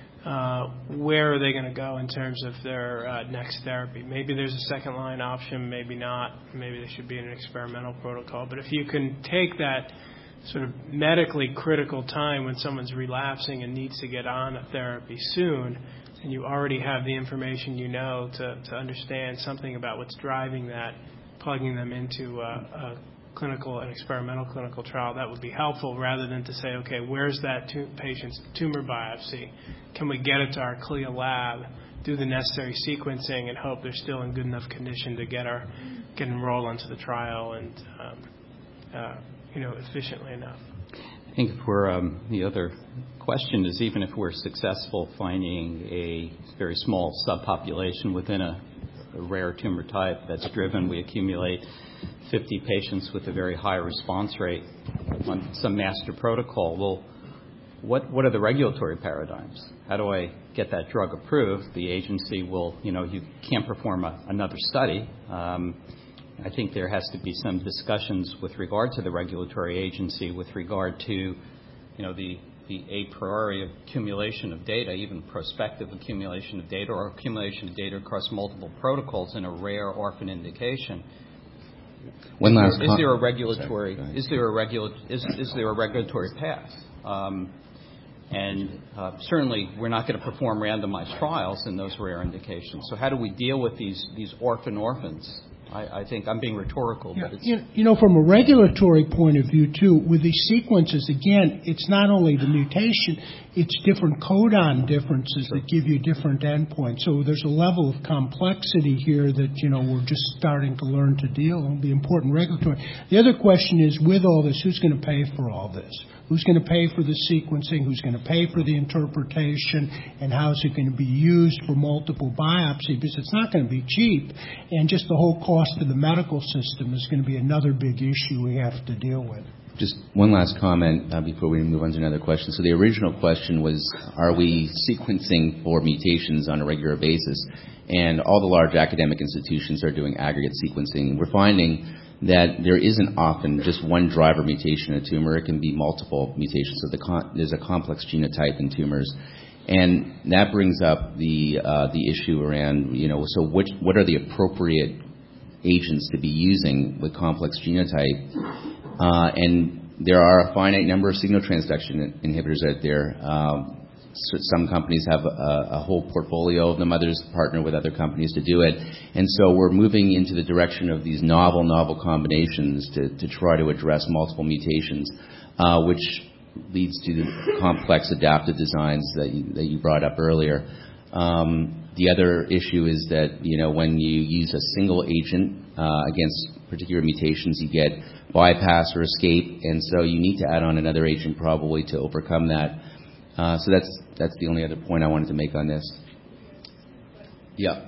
Uh, where are they going to go in terms of their uh, next therapy? Maybe there's a second-line option, maybe not. Maybe they should be in an experimental protocol. But if you can take that sort of medically critical time when someone's relapsing and needs to get on a therapy soon, and you already have the information you know to, to understand something about what's driving that, plugging them into a, a clinical and experimental clinical trial, that would be helpful rather than to say, okay, where's that tu- patient's tumor biopsy? Can we get it to our CLIA lab, do the necessary sequencing, and hope they're still in good enough condition to get our get enrolled into the trial and um, uh, you know efficiently enough? I think if we're, um, the other question is even if we're successful finding a very small subpopulation within a, a rare tumor type that's driven, we accumulate fifty patients with a very high response rate on some master protocol. Well, what what are the regulatory paradigms? How do I get that drug approved? The agency will, you know, you can't perform a, another study. Um, I think there has to be some discussions with regard to the regulatory agency with regard to, you know, the the a priori accumulation of data, even prospective accumulation of data or accumulation of data across multiple protocols in a rare orphan indication. One last is com- there a regulatory Sorry, is there a regula- is, is there a regulatory path? Um, and uh, certainly we're not going to perform randomized trials in those rare indications. So how do we deal with these these orphan orphans? I, I think I'm being rhetorical, yeah, but it's... You, you know, from a regulatory point of view, too, with these sequences, again, it's not only the mutation, it's different codon differences that give you different endpoints. So there's a level of complexity here that, you know, we're just starting to learn to deal with. It'll be important regulatory. The other question is, with all this, who's going to pay for all this? Who's going to pay for the sequencing? Who's going to pay for the interpretation? And how is it going to be used for multiple biopsy? Because it's not going to be cheap. And just the whole cost of the medical system is going to be another big issue we have to deal with. Just one last comment uh, before we move on to another question. So the original question was, are we sequencing for mutations on a regular basis? And all the large academic institutions are doing aggregate sequencing. We're finding that there isn't often just one driver mutation in a tumor. It can be multiple mutations. So the con- there's a complex genotype in tumors. And that brings up the uh, the issue around, you know, so which, what are the appropriate agents to be using with complex genotype? Uh, and there are a finite number of signal transduction inhibitors out there. Um, so some companies have a, a whole portfolio of them. Others partner with other companies to do it. And so we're moving into the direction of these novel, novel combinations to, to try to address multiple mutations, uh, which leads to the complex adaptive designs that you, that you brought up earlier. Um, the other issue is that, you know, when you use a single agent uh, against particular mutations, you get bypass or escape, and so you need to add on another agent probably to overcome that. Uh, so that's that's the only other point I wanted to make on this. Yeah.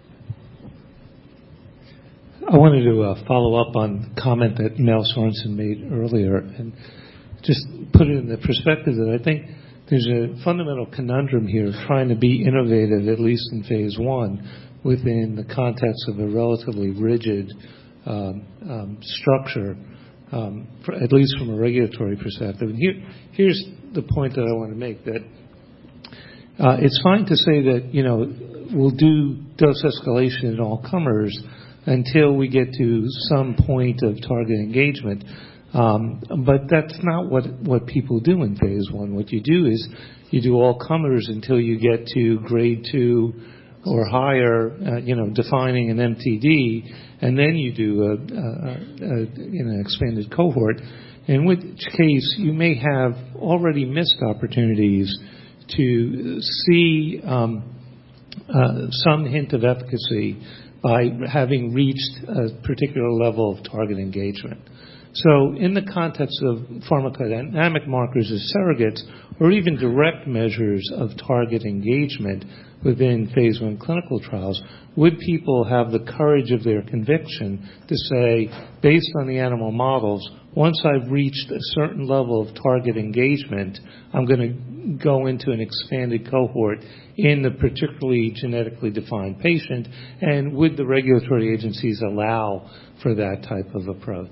I wanted to uh, follow up on a comment that Mel Sorensen made earlier and just put it in the perspective that I think there's a fundamental conundrum here of trying to be innovative, at least in phase one, within the context of a relatively rigid um, um, structure, um, for, at least from a regulatory perspective. And here, here's the point that I want to make, that uh, it's fine to say that, you know, we'll do dose escalation in all comers until we get to some point of target engagement. Um, but that's not what, what people do in phase one. What you do is you do all comers until you get to grade two or higher, uh, you know, defining an M T D, and then you do a, a, a, in an expanded cohort, in which case you may have already missed opportunities to see um, uh, some hint of efficacy by having reached a particular level of target engagement. So in the context of pharmacodynamic markers as surrogates, or even direct measures of target engagement within phase one clinical trials, would people have the courage of their conviction to say, based on the animal models, once I've reached a certain level of target engagement, I'm going to go into an expanded cohort in the particularly genetically defined patient, and would the regulatory agencies allow for that type of approach?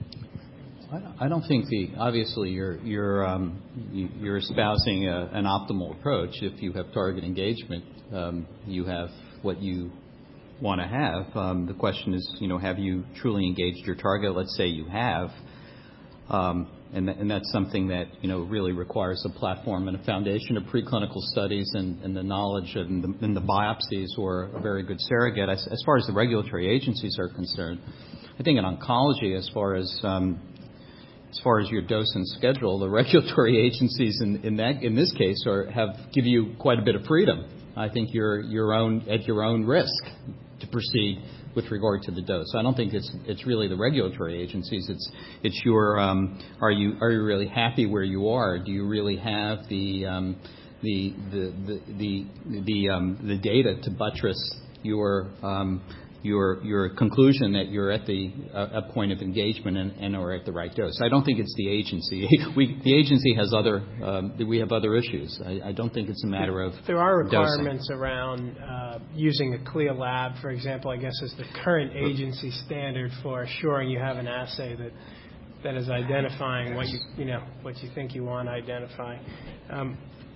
I don't think the obviously you're you're um, you're espousing a, an optimal approach. If you have target engagement, um, you have what you want to have. Um, the question is, you know, have you truly engaged your target? Let's say you have, um, and th- and that's something that, you know, really requires a platform and a foundation of preclinical studies and, and the knowledge and the, and the biopsies, or a very good surrogate. As, as far as the regulatory agencies are concerned, I think in oncology, as far as um, As far as your dose and schedule, the regulatory agencies in, in that in this case are have give you quite a bit of freedom. I think you're your own at your own risk to proceed with regard to the dose. I don't think it's it's really the regulatory agencies. It's it's your um, are you are you really happy where you are? Do you really have the um, the the the the the, um, the data to buttress your um, your your conclusion that you're at the uh, a point of engagement and, and are at the right dose? I don't think it's the agency. We, the agency has other um, we have other issues. I, I don't think it's a matter of there are requirements dosing. around uh, using a CLIA lab, for example. I guess is the current agency standard for assuring you have an assay that that is identifying what you you know what you think you want to identify. Um,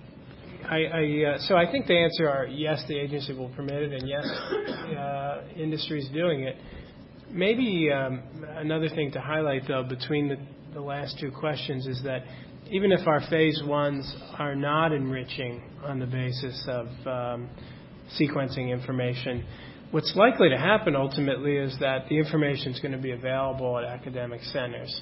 I, I, uh, so I think the answer are yes, the agency will permit it, and yes, uh, industry is doing it. Maybe um, another thing to highlight, though, between the, the last two questions is that even if our phase ones are not enriching on the basis of um, sequencing information, what's likely to happen ultimately is that the information is going to be available at academic centers.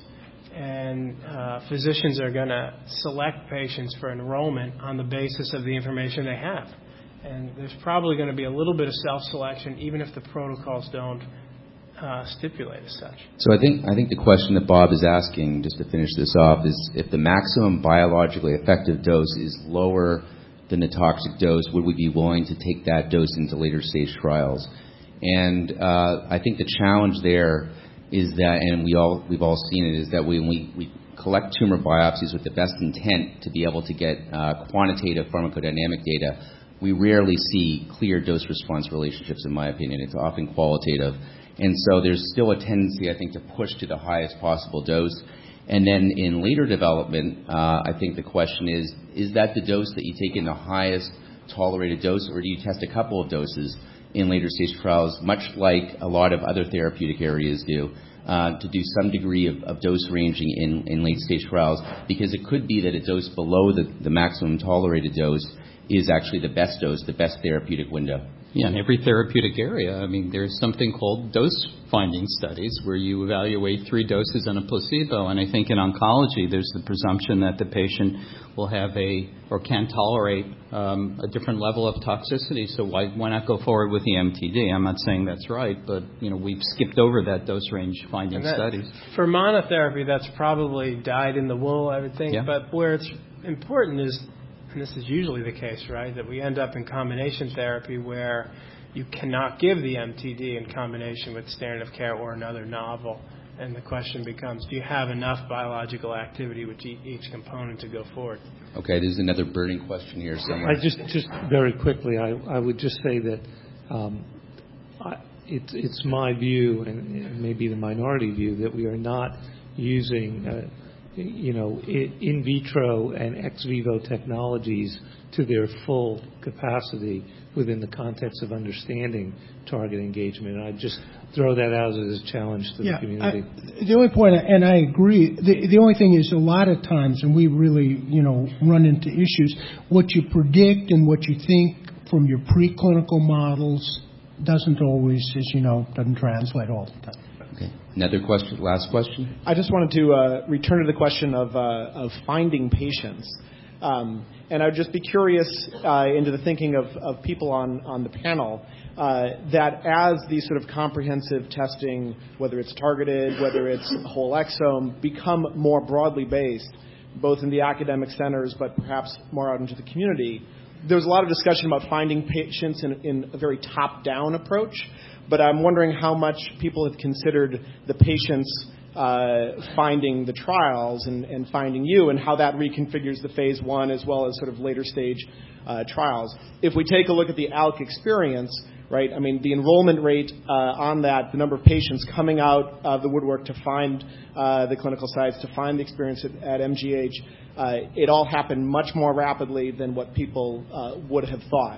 And uh, physicians are going to select patients for enrollment on the basis of the information they have. And there's probably going to be a little bit of self-selection, even if the protocols don't uh, stipulate as such. So I think I think the question that Bob is asking, just to finish this off, is if the maximum biologically effective dose is lower than the toxic dose, would we be willing to take that dose into later stage trials? And uh, I think the challenge there is that, and we all, we've all seen it, is that when we, we collect tumor biopsies with the best intent to be able to get uh, quantitative pharmacodynamic data, we rarely see clear dose-response relationships, in my opinion. It's often qualitative. And so there's still a tendency, I think, to push to the highest possible dose. And then in later development, uh, I think the question is, is that the dose that you take in the highest tolerated dose, or do you test a couple of doses in later stage trials, much like a lot of other therapeutic areas do, uh, to do some degree of, of dose ranging in, in late stage trials, because it could be that a dose below the, the maximum tolerated dose is actually the best dose, the best therapeutic window. Yeah, in every therapeutic area, I mean, there's something called dose-finding studies where you evaluate three doses and a placebo. And I think in oncology, there's the presumption that the patient will have a, or can tolerate um, a different level of toxicity. So why why not go forward with the M T D? I'm not saying that's right, but, you know, we've skipped over that dose range finding that, studies. For monotherapy, that's probably dyed in the wool, I would think. Yeah. But where it's important is, and this is usually the case, right, that we end up in combination therapy where you cannot give the M T D in combination with standard of care or another novel. And the question becomes, do you have enough biological activity with each component to go forward? Okay, there's another burning question here somewhere. I just, just very quickly, I, I would just say that um, I, it's, it's my view, and it may be the minority view, that we are not using uh, you know, in vitro and ex vivo technologies to their full capacity within the context of understanding target engagement. And I just throw that out as a challenge to yeah, the community. I, the only point, and I agree, the, the only thing is a lot of times, and we really, you know, run into issues, what you predict and what you think from your preclinical models doesn't always, as you know, doesn't translate all the time. Okay. Another question, last question? I just wanted to uh, return to the question of, uh, of finding patients. Um, and I would just be curious uh, into the thinking of, of people on, on the panel uh, that as these sort of comprehensive testing, whether it's targeted, whether it's whole exome, become more broadly based, both in the academic centers but perhaps more out into the community, there's a lot of discussion about finding patients in, in a very top-down approach. But I'm wondering how much people have considered the patients uh, finding the trials and, and finding you, and how that reconfigures the phase one as well as sort of later stage uh, trials. If we take a look at the A L K experience, right, I mean, the enrollment rate uh, on that, the number of patients coming out of the woodwork to find uh, the clinical sites, to find the experience at, at M G H, uh, it all happened much more rapidly than what people uh, would have thought.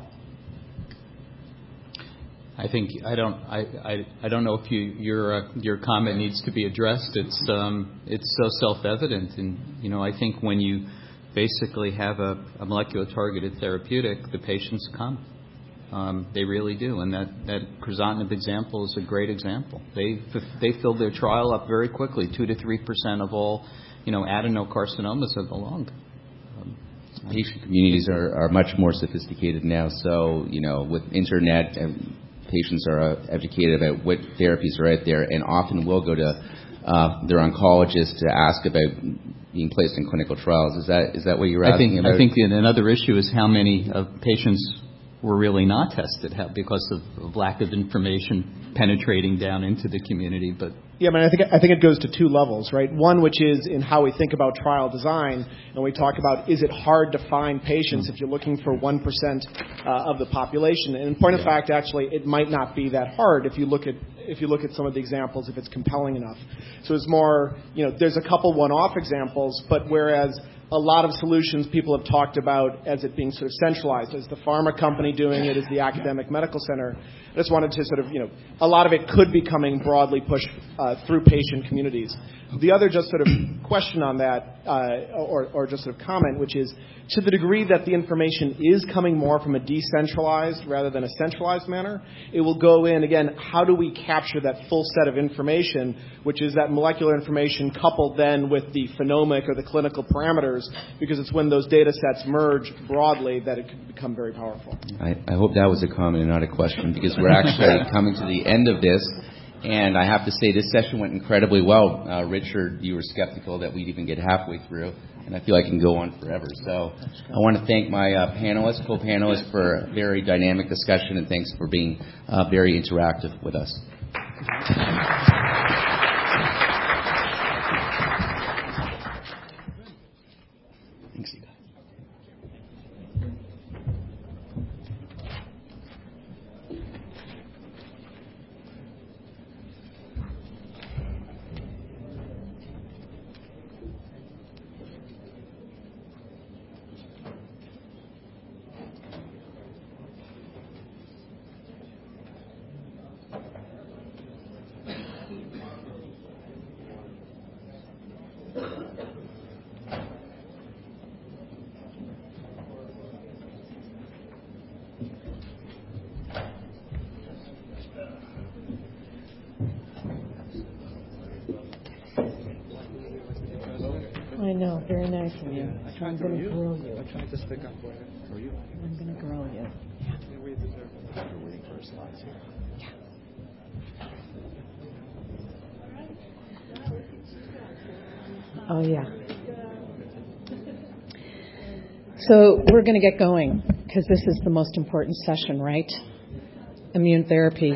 I think I don't I, I, I don't know if you, your uh, your comment needs to be addressed. It's um, it's so self-evident, and you know I think when you basically have a, a molecular targeted therapeutic, the patients come. Um, they really do, and that that crizotinib example is a great example. They they filled their trial up very quickly. Two to three percent of all you know adenocarcinomas of the lung. Um, Patient communities are, are much more sophisticated now. So you know with internet and patients are uh, educated about what therapies are out there, and often will go to uh, their oncologist to ask about being placed in clinical trials. Is that is that what you're I asking think, about? I think another issue is how many of patients were really not tested how, because of, of lack of information penetrating down into the community. But yeah, I mean, I think I think it goes to two levels, right? One, which is in how we think about trial design, and we talk about is it hard to find patients if you're looking for one percent uh, of the population. And in point of yeah. fact, actually, it might not be that hard if you look at if you look at some of the examples, if it's compelling enough. So it's more, you know, there's a couple one-off examples, but whereas a lot of solutions people have talked about as it being sort of centralized, as the pharma company doing it, as the academic medical center. I just wanted to sort of, you know, a lot of it could be coming broadly pushed uh, through patient communities. The other just sort of question on that, uh, or, or just sort of comment, which is to the degree that the information is coming more from a decentralized rather than a centralized manner, it will go in, again, how do we capture that full set of information, which is that molecular information coupled then with the phenomic or the clinical parameters, because it's when those data sets merge broadly that it can become very powerful. I, I hope that was a comment and not a question, because we're actually coming to the end of this. And I have to say, this session went incredibly well. Uh, Richard, you were skeptical that we'd even get halfway through, and I feel I can go on forever. So I want to thank my uh, panelists, co-panelists, for a very dynamic discussion, and thanks for being uh, very interactive with us. Thanks, you guys. I know, very nice of you. So I'm going to grill you. I tried to stick up for you. For you. I'm going to grill you. Yeah. We deserve it. We're waiting for slides here. Yeah. Oh, yeah. So we're going to get going because this is the most important session, right? Immune therapy.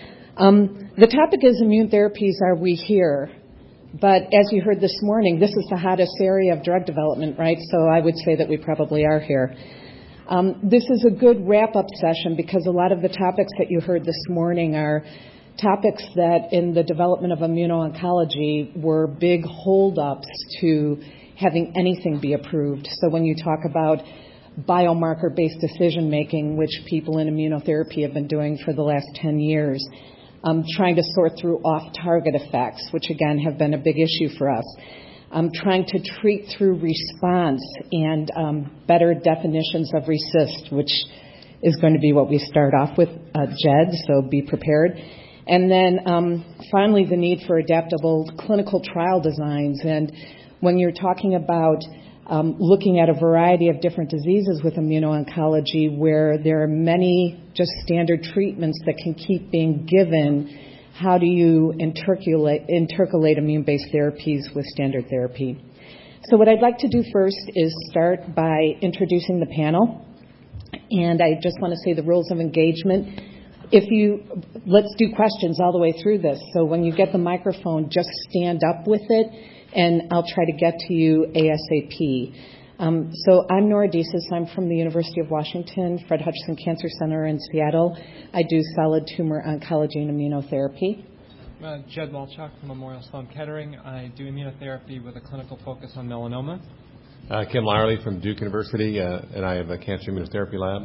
Um, the topic is immune therapies, are we here? But as you heard this morning, this is the hottest area of drug development, right? So I would say that we probably are here. Um, this is a good wrap-up session because a lot of the topics that you heard this morning are topics that in the development of immuno-oncology were big hold-ups to having anything be approved. So when you talk about biomarker-based decision-making, which people in immunotherapy have been doing for the last ten years, Um, trying to sort through off-target effects, which, again, have been a big issue for us. Um, trying to treat through response and um, better definitions of RECIST, which is going to be what we start off with, uh, Jed, so be prepared. And then um, finally, the need for adaptable clinical trial designs. And when you're talking about Um, looking at a variety of different diseases with immuno-oncology where there are many just standard treatments that can keep being given, how do you intercalate, intercalate immune-based therapies with standard therapy? So what I'd like to do first is start by introducing the panel. And I just want to say the rules of engagement. If you, let's do questions all the way through this. So when you get the microphone, just stand up with it, and I'll try to get to you ASAP. Um, so I'm Nora Desis. I'm from the University of Washington, Fred Hutchinson Cancer Center in Seattle. I do solid tumor oncology and immunotherapy. Uh, Jed Walchuk from Memorial Sloan Kettering. I do immunotherapy with a clinical focus on melanoma. Uh, Kim Lyerly from Duke University, uh, and I have a cancer immunotherapy lab.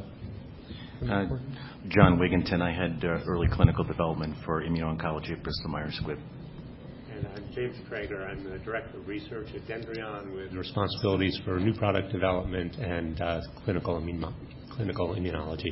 Uh, John Wigginton. I had uh, early clinical development for immuno-oncology at Bristol Myers Squibb. And I'm James Traeger. I'm the Director of Research at Dendreon with responsibilities for new product development and uh, clinical, immun- clinical immunology.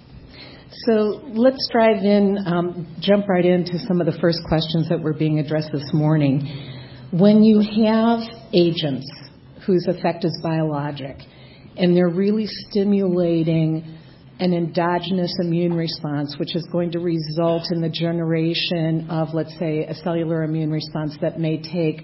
So let's dive in, um, jump right into some of the first questions that were being addressed this morning. When you have agents whose effect is biologic and they're really stimulating an endogenous immune response, which is going to result in the generation of, let's say, a cellular immune response that may take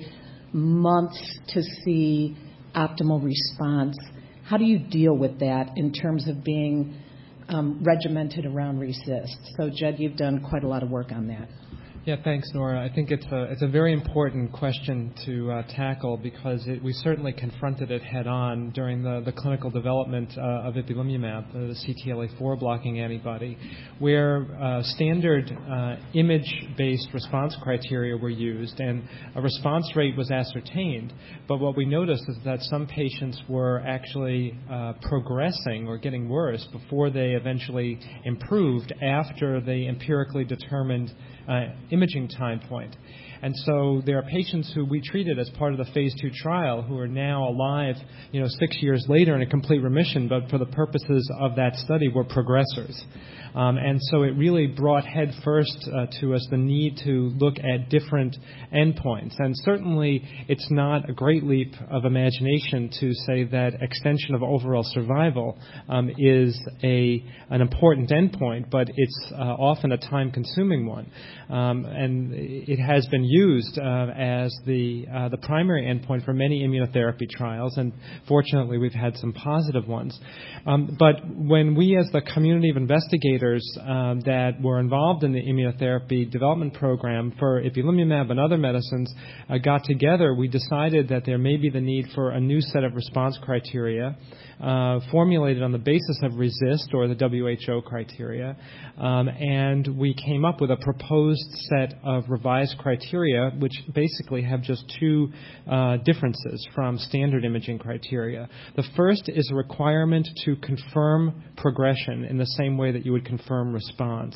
months to see optimal response. How do you deal with that in terms of being um, regimented around RECIST? So, Jed, you've done quite a lot of work on that. Yeah, thanks, Nora. I think it's a it's a very important question to uh, tackle because it, we certainly confronted it head on during the, the clinical development uh, of ipilimumab, the C T L A four blocking antibody, where uh, standard uh, image-based response criteria were used and a response rate was ascertained. But what we noticed is that some patients were actually uh, progressing or getting worse before they eventually improved after the empirically determined Uh, imaging time point. And so there are patients who we treated as part of the phase two trial who are now alive, you know, six years later in a complete remission, but for the purposes of that study were progressors. Um, and so it really brought head first uh, to us the need to look at different endpoints. And certainly it's not a great leap of imagination to say that extension of overall survival um, is a an important endpoint, but it's uh, often a time-consuming one. Um, and it has been used uh, as the uh, the primary endpoint for many immunotherapy trials, and fortunately we've had some positive ones. Um, but when we as the community of investigators um, that were involved in the immunotherapy development program for ipilimumab and other medicines uh, got together, we decided that there may be the need for a new set of response criteria uh, formulated on the basis of RECIST or the W H O criteria, um, and we came up with a proposed set of revised criteria which basically have just two uh, differences from standard imaging criteria. The first is a requirement to confirm progression in the same way that you would confirm response.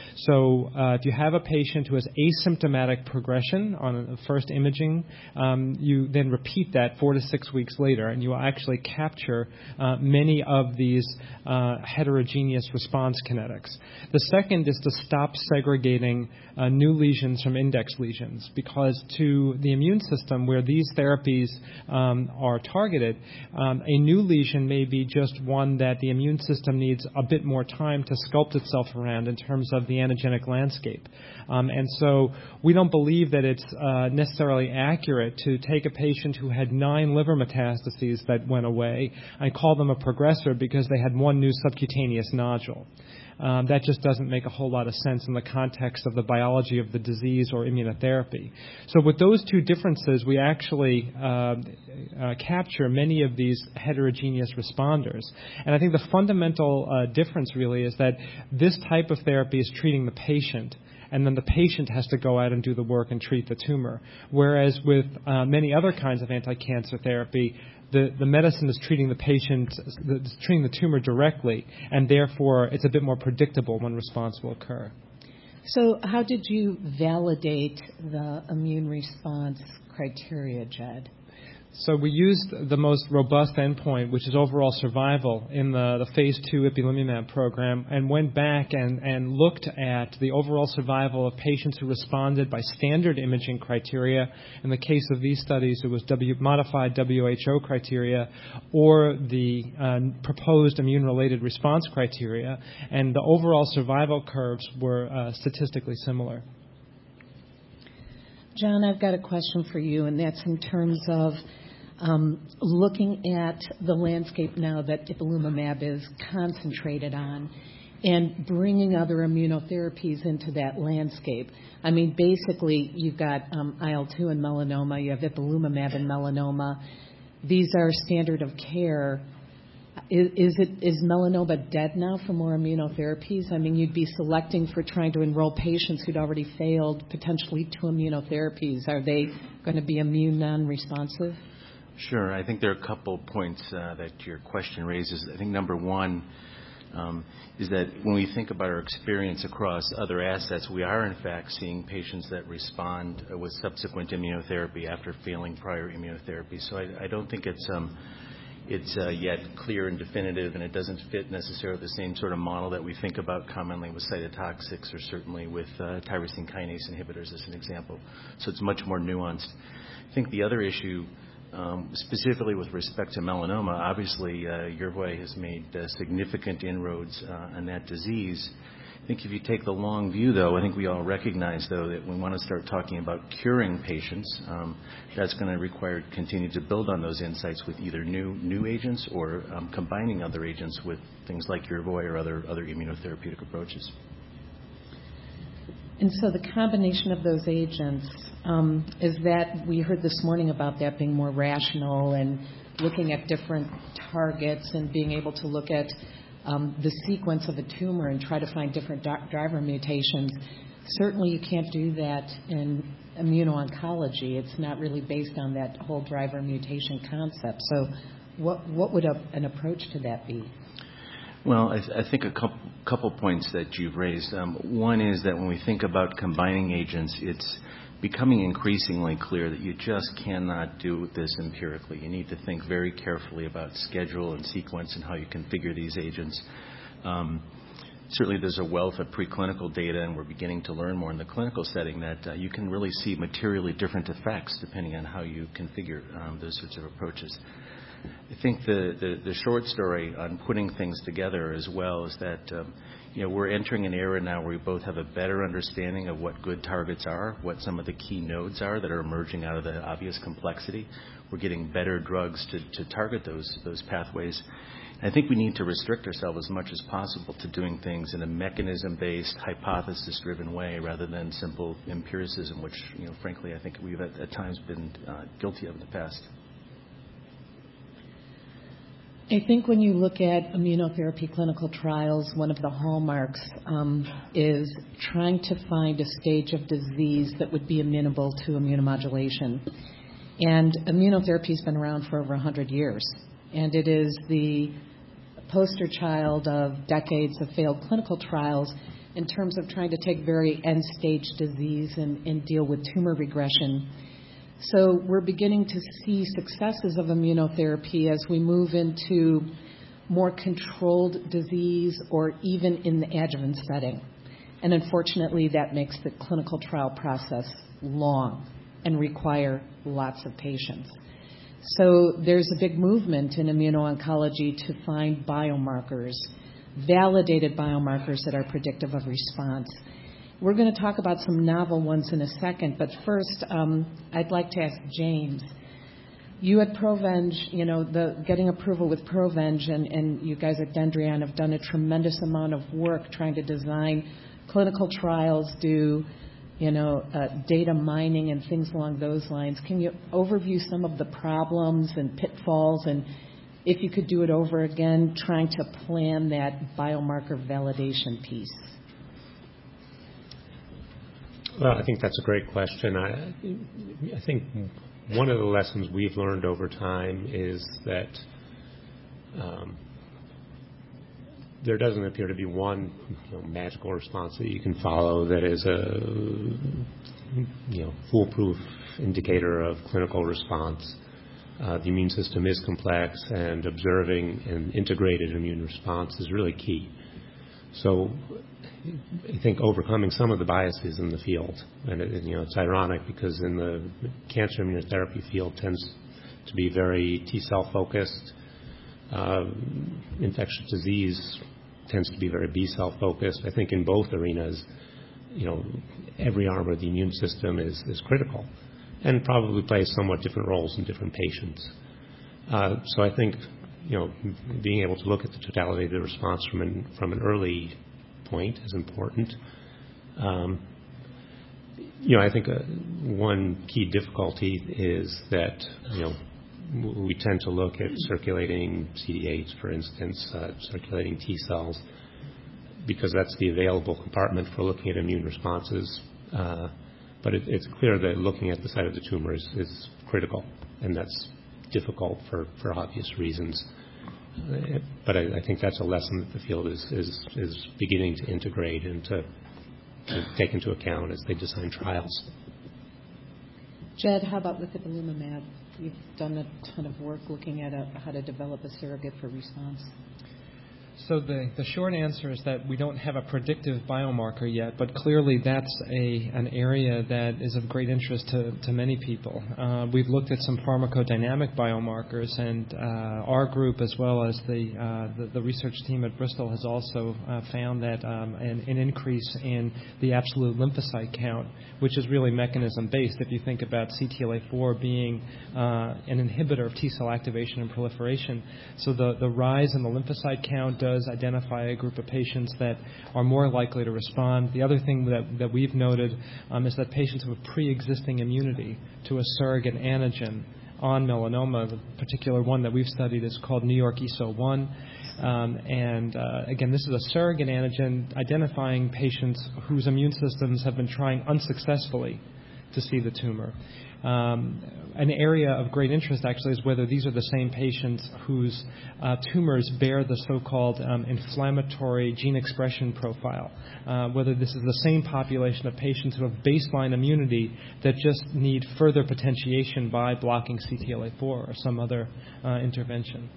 So uh, if you have a patient who has asymptomatic progression on the first imaging, um, you then repeat that four to six weeks later, and you will actually capture uh, many of these uh, heterogeneous response kinetics. The second is to stop segregating uh, new lesions from index lesions, because to the immune system where these therapies um, are targeted, um, a new lesion may be just one that the immune system needs a bit more time to sculpt itself around in terms of the antigenic landscape. Um, and so we don't believe that it's uh, necessarily accurate to take a patient who had nine liver metastases that went away and call them a progressor because they had one new subcutaneous nodule. Um, that just doesn't make a whole lot of sense in the context of the biology of the disease or immunotherapy. So with those two differences, we actually uh, uh, capture many of these heterogeneous responders. And I think the fundamental uh, difference really is that this type of therapy is treating the patient, and then the patient has to go out and do the work and treat the tumor. Whereas with uh, many other kinds of anti-cancer therapy, The, the medicine is treating the patient, it's treating the tumor directly, and therefore it's a bit more predictable when response will occur. So how did you validate the immune response criteria, Jed? So we used the most robust endpoint, which is overall survival, in the, the phase two ipilimumab program, and went back and, and looked at the overall survival of patients who responded by standard imaging criteria. In the case of these studies, it was W, modified W H O criteria or the uh, proposed immune-related response criteria, and the overall survival curves were uh, statistically similar. John, I've got a question for you, and that's in terms of Um, looking at the landscape now that ipilimumab is concentrated on and bringing other immunotherapies into that landscape. I mean, basically, you've got um, I L two in melanoma, you have ipilimumab in melanoma. These are standard of care. Is, is it is melanoma dead now for more immunotherapies? I mean, you'd be selecting for trying to enroll patients who'd already failed potentially two immunotherapies. Are they going to be immune non-responsive? Sure. I think there are a couple points uh, that your question raises. I think number one um, is that when we think about our experience across other assets, we are in fact seeing patients that respond uh, with subsequent immunotherapy after failing prior immunotherapy. So I, I don't think it's um, it's uh, yet clear and definitive, and it doesn't fit necessarily the same sort of model that we think about commonly with cytotoxics or certainly with uh, tyrosine kinase inhibitors as an example. So it's much more nuanced. I think the other issue Um, specifically with respect to melanoma, obviously uh, Yervoy has made uh, significant inroads uh, on that disease. I think if you take the long view, though, I think we all recognize, though, that we want to start talking about curing patients. Um, that's going to require continue to build on those insights with either new new agents or um, combining other agents with things like Yervoy or other other immunotherapeutic approaches. And so the combination of those agents, um, is that, we heard this morning about that being more rational and looking at different targets and being able to look at um, the sequence of a tumor and try to find different do- driver mutations. Certainly you can't do that in immuno-oncology. It's not really based on that whole driver mutation concept. So what, what would a, an approach to that be? Well, I, th- I think a couple, couple points that you've raised. Um, one is that when we think about combining agents, it's becoming increasingly clear that you just cannot do this empirically. You need to think very carefully about schedule and sequence and how you configure these agents. Um, certainly there's a wealth of preclinical data, and we're beginning to learn more in the clinical setting that uh, you can really see materially different effects depending on how you configure um, those sorts of approaches. I think the, the, the short story on putting things together as well is that um, you know, we're entering an era now where we both have a better understanding of what good targets are, what some of the key nodes are that are emerging out of the obvious complexity. We're getting better drugs to, to target those those pathways. I think we need to restrict ourselves as much as possible to doing things in a mechanism-based, hypothesis-driven way rather than simple empiricism, which, you know, frankly, I think we've at, at times been uh, guilty of in the past. I think when you look at immunotherapy clinical trials, one of the hallmarks um, is trying to find a stage of disease that would be amenable to immunomodulation. And immunotherapy has been around for over one hundred years. And it is the poster child of decades of failed clinical trials in terms of trying to take very end-stage disease and, and deal with tumor regression. So we're beginning to see successes of immunotherapy as we move into more controlled disease or even in the adjuvant setting. And unfortunately, that makes the clinical trial process long and require lots of patients. So there's a big movement in immuno-oncology to find biomarkers, validated biomarkers that are predictive of response. We're going to talk about some novel ones in a second, but first, um, I'd like to ask James. You at Provenge, you know, the getting approval with Provenge, and, and you guys at Dendreon have done a tremendous amount of work trying to design clinical trials, do, you know, uh, data mining and things along those lines. Can you overview some of the problems and pitfalls, and if you could do it over again, trying to plan that biomarker validation piece? Well, I think that's a great question. I, I think one of the lessons we've learned over time is that um, there doesn't appear to be one, you know, magical response that you can follow that is a, you know, foolproof indicator of clinical response. Uh, the immune system is complex, and observing an integrated immune response is really key. So I think overcoming some of the biases in the field, and it, you know, it's ironic because in the cancer immunotherapy field tends to be very T-cell focused. Uh, infectious disease tends to be very B-cell focused. I think in both arenas, you know, every arm of the immune system is, is critical and probably plays somewhat different roles in different patients. Uh, so I think, you know, being able to look at the totality of the response from an, from an early point is important. Um, you know, I think uh, one key difficulty is that, you know, we tend to look at circulating C D eight, for instance, uh, circulating T cells, because that's the available compartment for looking at immune responses. Uh, but it, it's clear that looking at the site of the tumor is, is critical, and that's difficult for, for obvious reasons. Uh, but I, I think that's a lesson that the field is, is, is beginning to integrate and to, to take into account as they design trials. Jed, how about with ipilimumab? You've done a ton of work looking at a, how to develop a surrogate for response. So the, the short answer is that we don't have a predictive biomarker yet, but clearly that's a an area that is of great interest to, to many people. Uh, we've looked at some pharmacodynamic biomarkers, and uh, our group, as well as the, uh, the the research team at Bristol, has also uh, found that um, an, an increase in the absolute lymphocyte count, which is really mechanism-based. If you think about C T L A four being uh, an inhibitor of T-cell activation and proliferation, so the, the rise in the lymphocyte count does identify a group of patients that are more likely to respond. The other thing that, that we've noted um, is that patients with pre-existing immunity to a surrogate antigen on melanoma, the particular one that we've studied is called New York E S O one. Um, and uh, again, this is a surrogate antigen identifying patients whose immune systems have been trying unsuccessfully to see the tumor. Um, an area of great interest, actually, is whether these are the same patients whose uh, tumors bear the so-called um, inflammatory gene expression profile, uh, whether this is the same population of patients who have baseline immunity that just need further potentiation by blocking C T L A four or some other uh, intervention.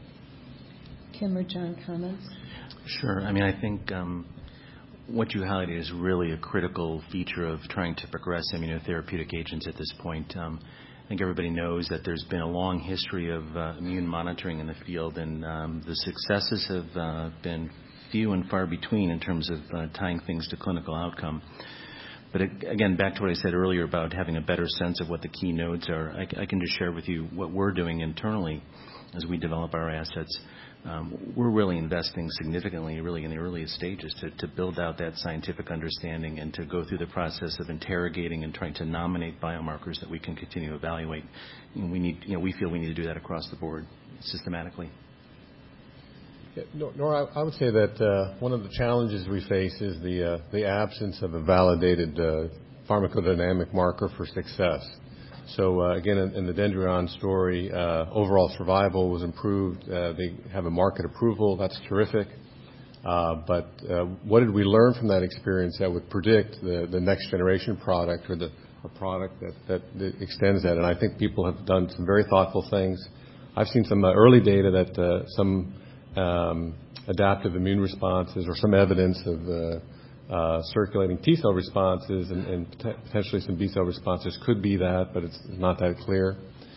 Kim or John, comments? Sure. I mean, I think um, what you highlighted is really a critical feature of trying to progress immunotherapeutic agents at this point. Um, I think everybody knows that there's been a long history of uh, immune monitoring in the field, and um, the successes have uh, been few and far between in terms of uh, tying things to clinical outcome. But it, again, back to what I said earlier about having a better sense of what the key nodes are, I, I can just share with you what we're doing internally as we develop our assets. Um, we're really investing significantly, really in the earliest stages, to, to build out that scientific understanding and to go through the process of interrogating and trying to nominate biomarkers that we can continue to evaluate. And we need, you know, we feel we need to do that across the board systematically. Yeah, Nora, I would say that uh, one of the challenges we face is the uh, the absence of a validated uh, pharmacodynamic marker for success. So uh, again, in, in the Dendreon story, uh, overall survival was improved. Uh, they have a market approval. That's terrific. Uh, but uh, what did we learn from that experience that would predict the, the next generation product or the a product that, that, that extends that? And I think people have done some very thoughtful things. I've seen some uh, early data that uh, some um, adaptive immune responses or some evidence of uh, Uh, circulating T-cell responses and, and potentially some B-cell responses could be that, but it's not that clear.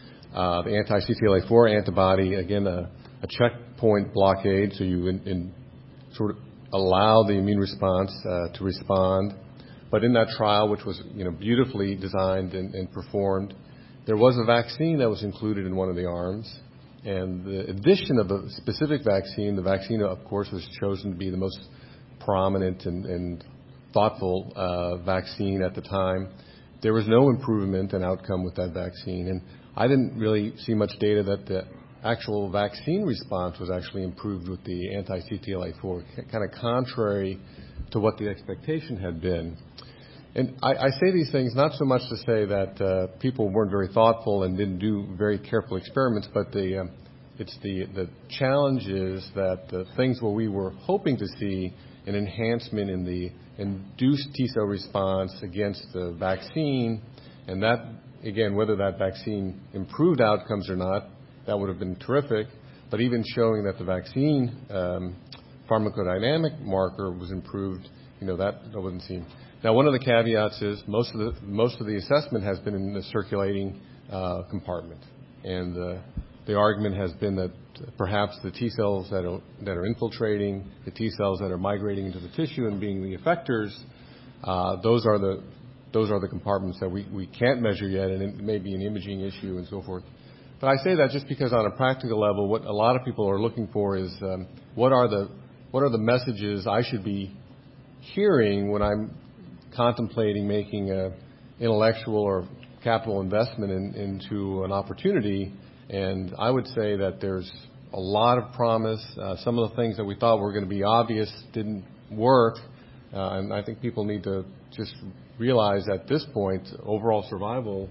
Uh, the anti-C T L A four antibody, again, a, a checkpoint blockade, so you in, in sort of allow the immune response uh, to respond. But in that trial, which was you know beautifully designed and, and performed, there was a vaccine that was included in one of the arms. And the addition of a specific vaccine, the vaccine, of course, was chosen to be the most prominent and, and thoughtful uh, vaccine at the time. There was no improvement in outcome with that vaccine, and I didn't really see much data that the actual vaccine response was actually improved with the anti-C T L A four, kind of contrary to what the expectation had been. And I, I say these things not so much to say that uh, people weren't very thoughtful and didn't do very careful experiments, but the, uh, it's the, the challenge is that the things where we were hoping to see an enhancement in the induced T-cell response against the vaccine, and that, again, whether that vaccine improved outcomes or not, that would have been terrific, but even showing that the vaccine um, pharmacodynamic marker was improved, you know, that, that wasn't seen. Now, one of the caveats is most of the, most of the assessment has been in the circulating uh, compartment, and uh, the argument has been that perhaps the T cells that are, that are infiltrating, the T cells that are migrating into the tissue and being the effectors, uh, those are the those are the compartments that we, we can't measure yet, and it may be an imaging issue and so forth. But I say that just because on a practical level, what a lot of people are looking for is um, what are the what are the messages I should be hearing when I'm contemplating making an intellectual or capital investment in, into an opportunity. And I would say that there's a lot of promise. Uh, some of the things that we thought were going to be obvious didn't work. Uh, and I think people need to just realize at this point, overall survival,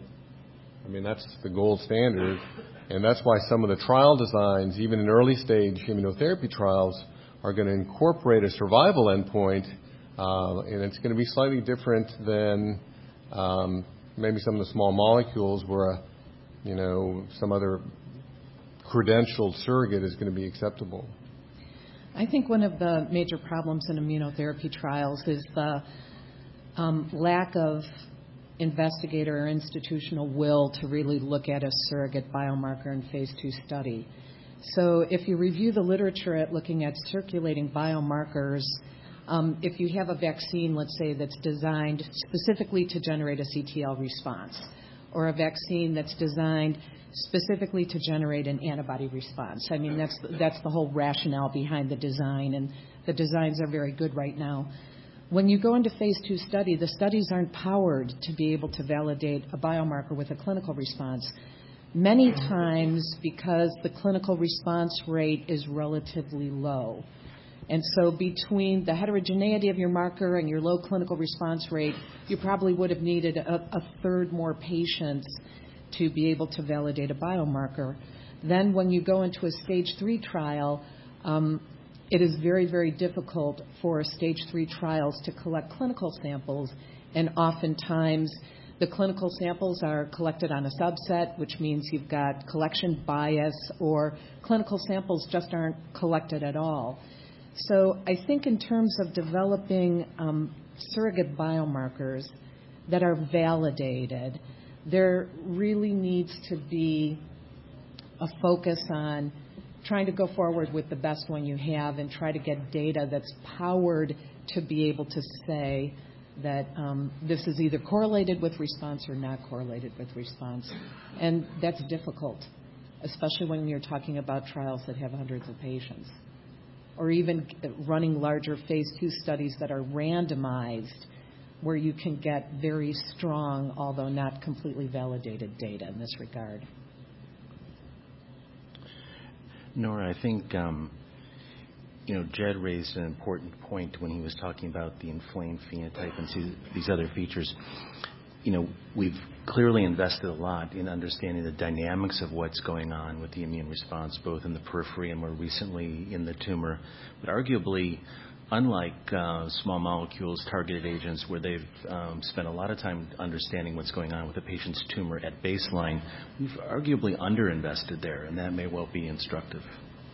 I mean, that's the gold standard. And that's why some of the trial designs, even in early stage immunotherapy trials, are going to incorporate a survival endpoint. Uh, and it's going to be slightly different than um, maybe some of the small molecules where a you know, some other credentialed surrogate is going to be acceptable. I think one of the major problems in immunotherapy trials is the um, lack of investigator or institutional will to really look at a surrogate biomarker in phase two study. So if you review the literature at looking at circulating biomarkers, um, if you have a vaccine, let's say, that's designed specifically to generate a C T L response, or a vaccine that's designed specifically to generate an antibody response. I mean, that's that's the whole rationale behind the design, and the designs are very good right now. When you go into phase two study, the studies aren't powered to be able to validate a biomarker with a clinical response. Many times because the clinical response rate is relatively low. And so between the heterogeneity of your marker and your low clinical response rate, you probably would have needed a, a third more patients to be able to validate a biomarker. Then when you go into a stage three trial, um, it is very, very difficult for stage three trials to collect clinical samples, and oftentimes the clinical samples are collected on a subset, which means you've got collection bias, or clinical samples just aren't collected at all. So I think in terms of developing um, surrogate biomarkers that are validated, there really needs to be a focus on trying to go forward with the best one you have and try to get data that's powered to be able to say that um, this is either correlated with response or not correlated with response. And that's difficult, especially when you're talking about trials that have hundreds of patients, or even running larger phase two studies that are randomized, where you can get very strong, although not completely validated data in this regard. Nora, I think, um, you know, Jed raised an important point when he was talking about the inflamed phenotype and see these other features. You know, we've clearly invested a lot in understanding the dynamics of what's going on with the immune response, both in the periphery and more recently in the tumor. But arguably, unlike uh, small molecules, targeted agents, where they've um, spent a lot of time understanding what's going on with a patient's tumor at baseline, we've arguably underinvested there, and that may well be instructive.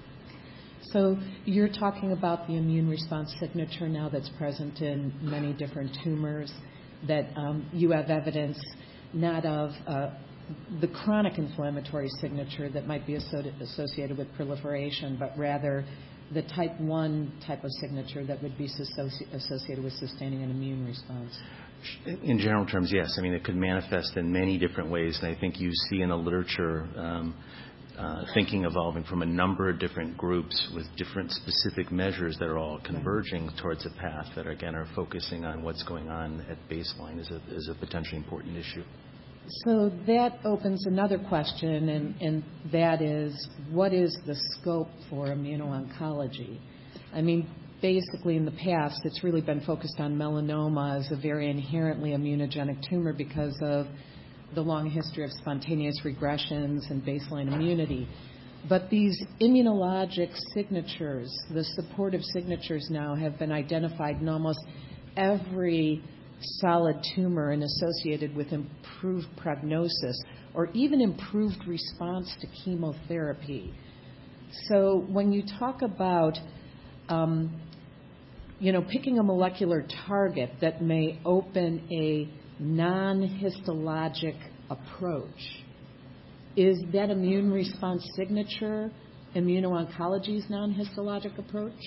So you're talking about the immune response signature now that's present in many different tumors, that um, you have evidence not of uh, the chronic inflammatory signature that might be associated with proliferation, but rather the type one type of signature that would be associated with sustaining an immune response. In general terms, yes. I mean, it could manifest in many different ways, and I think you see in the literature um, uh, thinking evolving from a number of different groups with different specific measures that are all converging towards a path that, again, are focusing on what's going on at baseline is a, is a potentially important issue. So that opens another question, and, and that is, what is the scope for immuno-oncology? I mean, basically in the past, it's really been focused on melanoma as a very inherently immunogenic tumor because of the long history of spontaneous regressions and baseline immunity. But these immunologic signatures, the supportive signatures now, have been identified in almost every solid tumor and associated with improved prognosis or even improved response to chemotherapy. So when you talk about um, you know, picking a molecular target that may open a non-histologic approach, is that immune response signature immuno-oncology's non-histologic approach?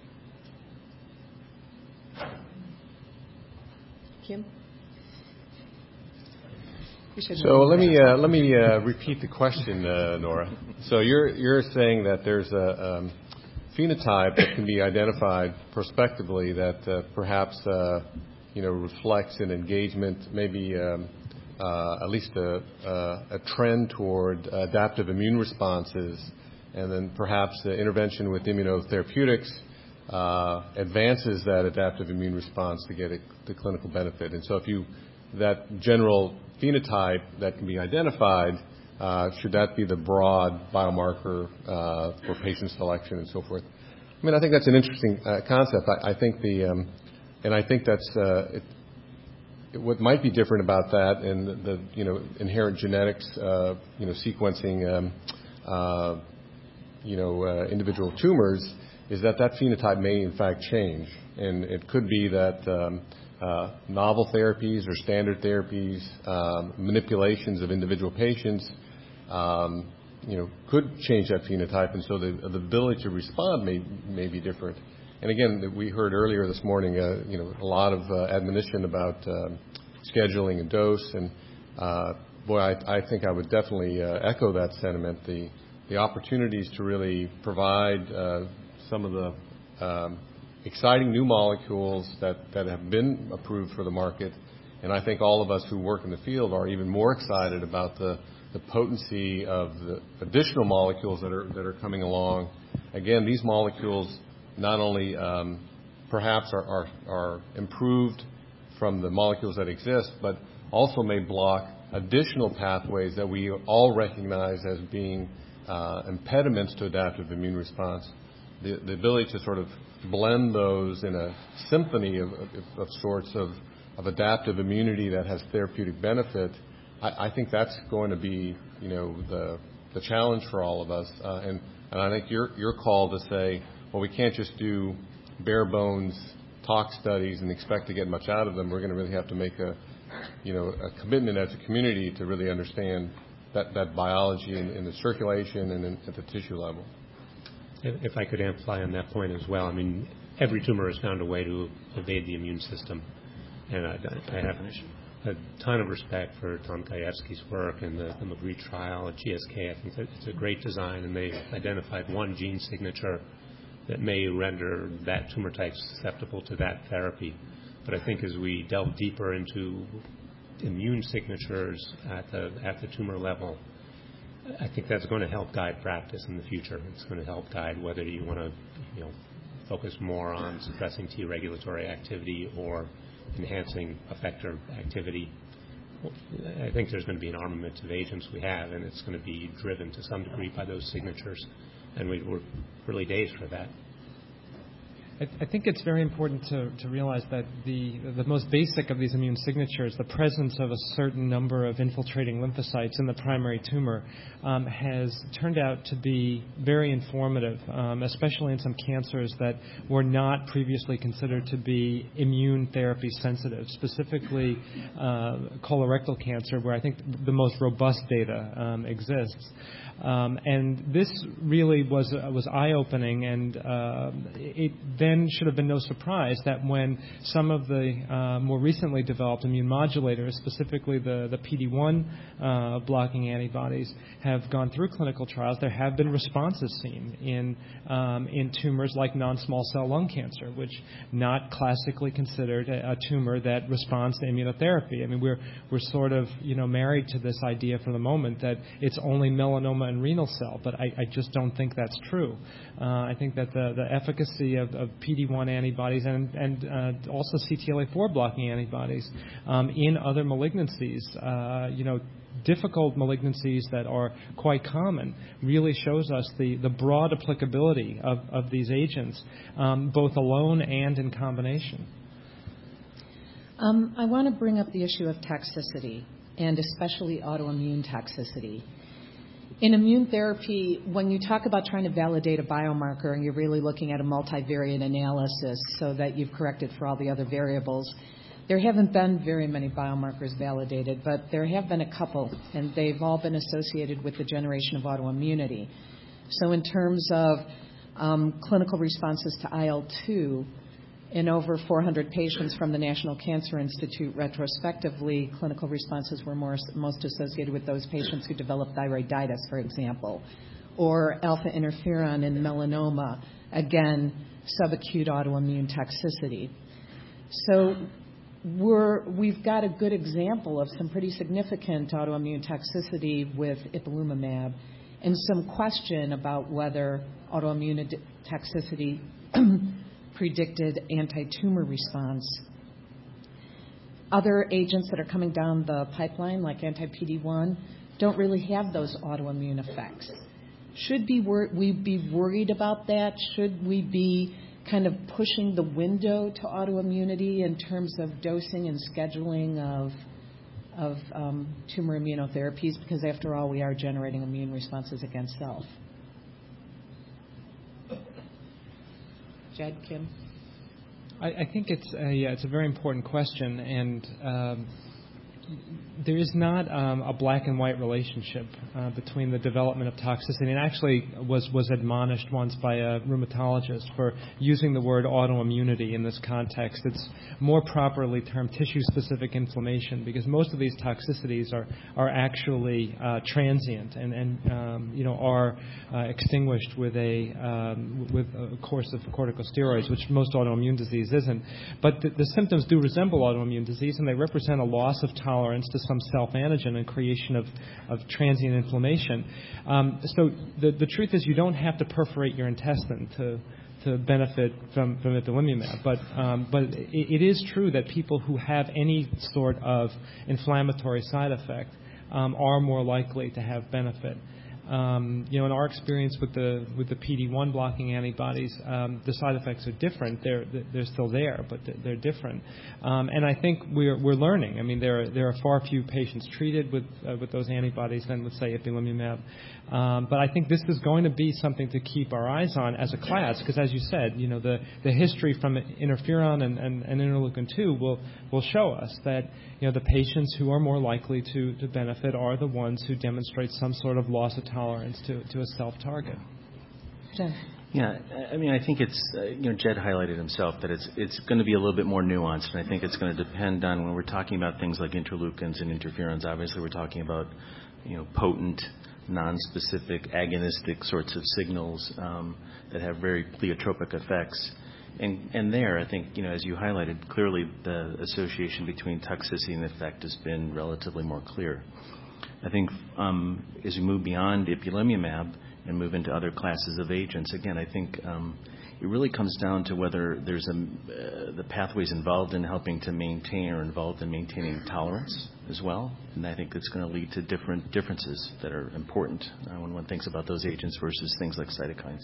Kim? So let me uh, let me uh, repeat the question, uh, Nora. So you're you're saying that there's a um, phenotype that can be identified prospectively that uh, perhaps uh, you know reflects an engagement, maybe um, uh, at least a, a, a trend toward adaptive immune responses, and then perhaps the intervention with immunotherapeutics uh, advances that adaptive immune response to get a, the clinical benefit. And so if you that general phenotype that can be identified, uh, should that be the broad biomarker uh, for patient selection and so forth? I mean, I think that's an interesting uh, concept. I, I think the, um, and I think that's uh, it, it, what might be different about that and the, the you know inherent genetics, uh, you know, sequencing, um, uh, you know, uh, individual tumors is that that phenotype may in fact change. And it could be that um, uh, novel therapies or standard therapies, um, manipulations of individual patients, um, you know, could change that phenotype, and so the, the ability to respond may may be different. And again, we heard earlier this morning, uh, you know, a lot of uh, admonition about uh, scheduling and dose, and uh, boy, I, I think I would definitely uh, echo that sentiment. The the opportunities to really provide uh, some of the um, exciting new molecules that, that have been approved for the market, and I think all of us who work in the field are even more excited about the the potency of the additional molecules that are that are coming along. Again, these molecules not only um, perhaps are, are, are improved from the molecules that exist, but also may block additional pathways that we all recognize as being uh, impediments to adaptive immune response. The, the ability to sort of blend those in a symphony of, of, of sorts of, of adaptive immunity that has therapeutic benefit, I, I think that's going to be, you know, the the challenge for all of us. Uh, and, and I think your your call to say, well, we can't just do bare bones tox studies and expect to get much out of them. We're going to really have to make a, you know, a commitment as a community to really understand that, that biology in, in the circulation and in, at the tissue level. If I could amplify on that point as well, I mean, every tumor has found a way to evade the immune system. And I, I have a ton of respect for Tom Gajewski's work and the, the Magritte trial at G S K. I think that it's a great design, and they've identified one gene signature that may render that tumor type susceptible to that therapy. But I think as we delve deeper into immune signatures at the at the tumor level, I think that's going to help guide practice in the future. It's going to help guide whether you want to, you know, focus more on suppressing T regulatory activity or enhancing effector activity. I think there's going to be an armament of agents we have, and it's going to be driven to some degree by those signatures, and we, we're early days for that. I, I think it's very important to, to realize that the the most basic of these immune signatures, the presence of a certain number of infiltrating lymphocytes in the primary tumor, um, has turned out to be very informative, um, especially in some cancers that were not previously considered to be immune therapy sensitive, specifically uh, colorectal cancer, where I think the most robust data um, exists. Um, and this really was uh, was eye-opening, and uh, it then should have been no surprise that when some of the uh, more recently developed immune modulators, specifically the, the P D one uh, blocking antibodies, have gone through clinical trials, there have been responses seen in um, in tumors like non-small cell lung cancer, which not classically considered a, a tumor that responds to immunotherapy. I mean, we're we're sort of you know married to this idea for the moment that it's only melanoma and renal cell, but I, I just don't think that's true. Uh, I think that the, the efficacy of, of P D one antibodies and, and uh, also C T L A four blocking antibodies um, in other malignancies, uh, you know, difficult malignancies that are quite common, really shows us the, the broad applicability of, of these agents, um, both alone and in combination. Um, I want to bring up the issue of toxicity, and especially autoimmune toxicity. In immune therapy, when you talk about trying to validate a biomarker and you're really looking at a multivariate analysis so that you've corrected for all the other variables, there haven't been very many biomarkers validated, but there have been a couple, and they've all been associated with the generation of autoimmunity. So in terms of um, clinical responses to I L two, in over four hundred patients from the National Cancer Institute, retrospectively, clinical responses were more, most associated with those patients who developed thyroiditis, for example, or alpha interferon in melanoma, again, subacute autoimmune toxicity. So we're, we've got a good example of some pretty significant autoimmune toxicity with ipilimumab, and some question about whether autoimmune toxicity predicted anti-tumor response. Other agents that are coming down the pipeline, like anti-P D one, don't really have those autoimmune effects. Should be wor- we be worried about that? Should we be kind of pushing the window to autoimmunity in terms of dosing and scheduling of of um, tumor immunotherapies? Because after all, we are generating immune responses against self. Jed, Kim? I, I think it's a, yeah, it's a very important question, and um, there is not um, a black and white relationship uh, between the development of toxicity. And actually was, was admonished once by a rheumatologist for using the word autoimmunity in this context. It's more properly termed tissue-specific inflammation, because most of these toxicities are, are actually uh, transient and, and um, you know, are uh, extinguished with a, um, with a course of corticosteroids, which most autoimmune disease isn't. But the, the symptoms do resemble autoimmune disease, and they represent a loss of tolerance to some self-antigen and creation of, of transient inflammation. Um, so the, the truth is you don't have to perforate your intestine to to benefit from, from ipilimumab. But, um, but it, it is true that people who have any sort of inflammatory side effect um, are more likely to have benefit. Um, you know, in our experience with the with the P D one blocking antibodies, um, the side effects are different. They're they're still there, but they're different. Um, and I think we're we're learning. I mean, there are, there are far few patients treated with uh, with those antibodies than with, say, ipilimumab. Um, but I think this is going to be something to keep our eyes on as a class, because, as you said, you know, the, the history from interferon and, and, and interleukin two will will show us that, you know, the patients who are more likely to, to benefit are the ones who demonstrate some sort of loss of tolerance to, to a self-target. Jeff. Yeah, I mean, I think it's, uh, you know, Jed highlighted himself that it's it's going to be a little bit more nuanced, and I think it's going to depend on when we're talking about things like interleukins and interferons. Obviously, we're talking about, you know, potent, non-specific, agonistic sorts of signals um, that have very pleiotropic effects. And, and there, I think, you know, as you highlighted, clearly the association between toxicity and effect has been relatively more clear. I think um, as we move beyond ipilimumab and move into other classes of agents, again, I think um, it really comes down to whether there's a, uh, the pathways involved in helping to maintain or involved in maintaining tolerance as well. And I think it's going to lead to different differences that are important uh, when one thinks about those agents versus things like cytokines.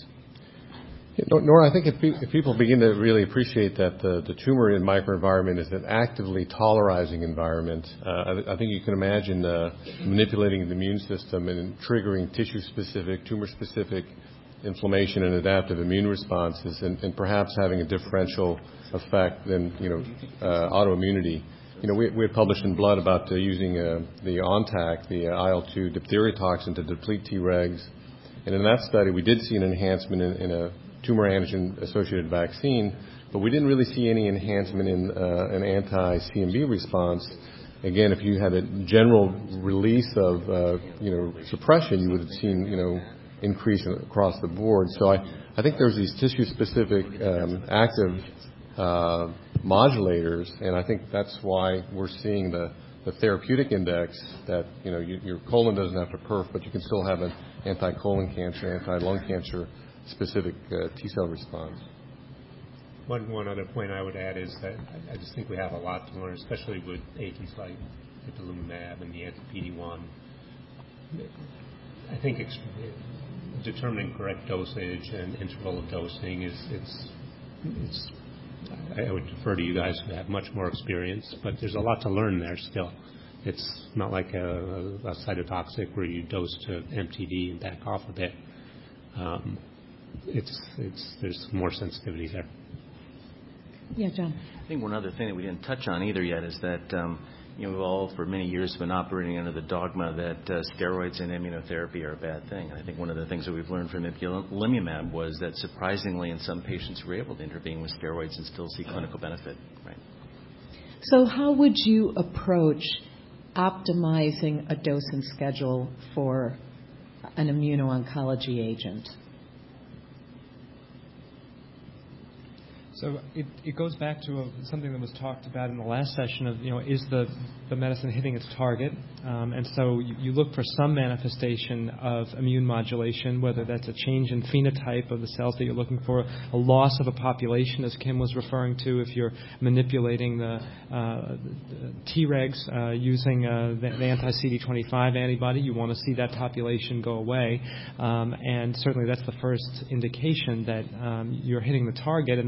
Yeah, Nora, I think if, pe- if people begin to really appreciate that the, the tumor microenvironment is an actively tolerizing environment, uh, I, I think you can imagine uh, manipulating the immune system and triggering tissue-specific, tumor-specific inflammation and adaptive immune responses, and, and perhaps having a differential effect than, you know, uh, autoimmunity. You know, we, we had published in Blood about uh, using uh, the ONTAC, the uh, I L two diphtheria toxin, to deplete Tregs. And in that study, we did see an enhancement in, in a tumor antigen-associated vaccine, but we didn't really see any enhancement in uh, an anti-C M V response. Again, if you had a general release of, uh, you know, suppression, you would have seen, you know, increase across the board. So I, I think there's these tissue-specific um, active uh, modulators, and I think that's why we're seeing the, the therapeutic index that, you know, you, your colon doesn't have to perf, but you can still have an anti-colon cancer, anti-lung cancer specific uh, T-cell response. One, one other point I would add is that I, I just think we have a lot to learn, especially with agents like ipilimumab and the anti-P D one. I think it's, determining correct dosage and interval of dosing is it's it's I would defer to you guys who have much more experience, but there's a lot to learn there still. It's not like a, a cytotoxic where you dose to M T D and back off a bit. Um, it's it's there's more sensitivity there. Yeah, John. I think one other thing that we didn't touch on either yet is that um, you know, we've all for many years been operating under the dogma that uh, steroids and immunotherapy are a bad thing. And I think one of the things that we've learned from ipilimumab was that surprisingly in some patients we're able to intervene with steroids and still see clinical benefit. Right. So how would you approach optimizing a dose and schedule for an immuno-oncology agent? So it, it goes back to a, something that was talked about in the last session of, you know, is the, the medicine hitting its target? Um, and so you, you look for some manifestation of immune modulation, whether that's a change in phenotype of the cells that you're looking for, a loss of a population, as Kim was referring to, if you're manipulating the, uh, the Tregs uh, using uh, the, the anti-C D twenty-five antibody, you want to see that population go away. Um, and certainly that's the first indication that um, you're hitting the target, and then you can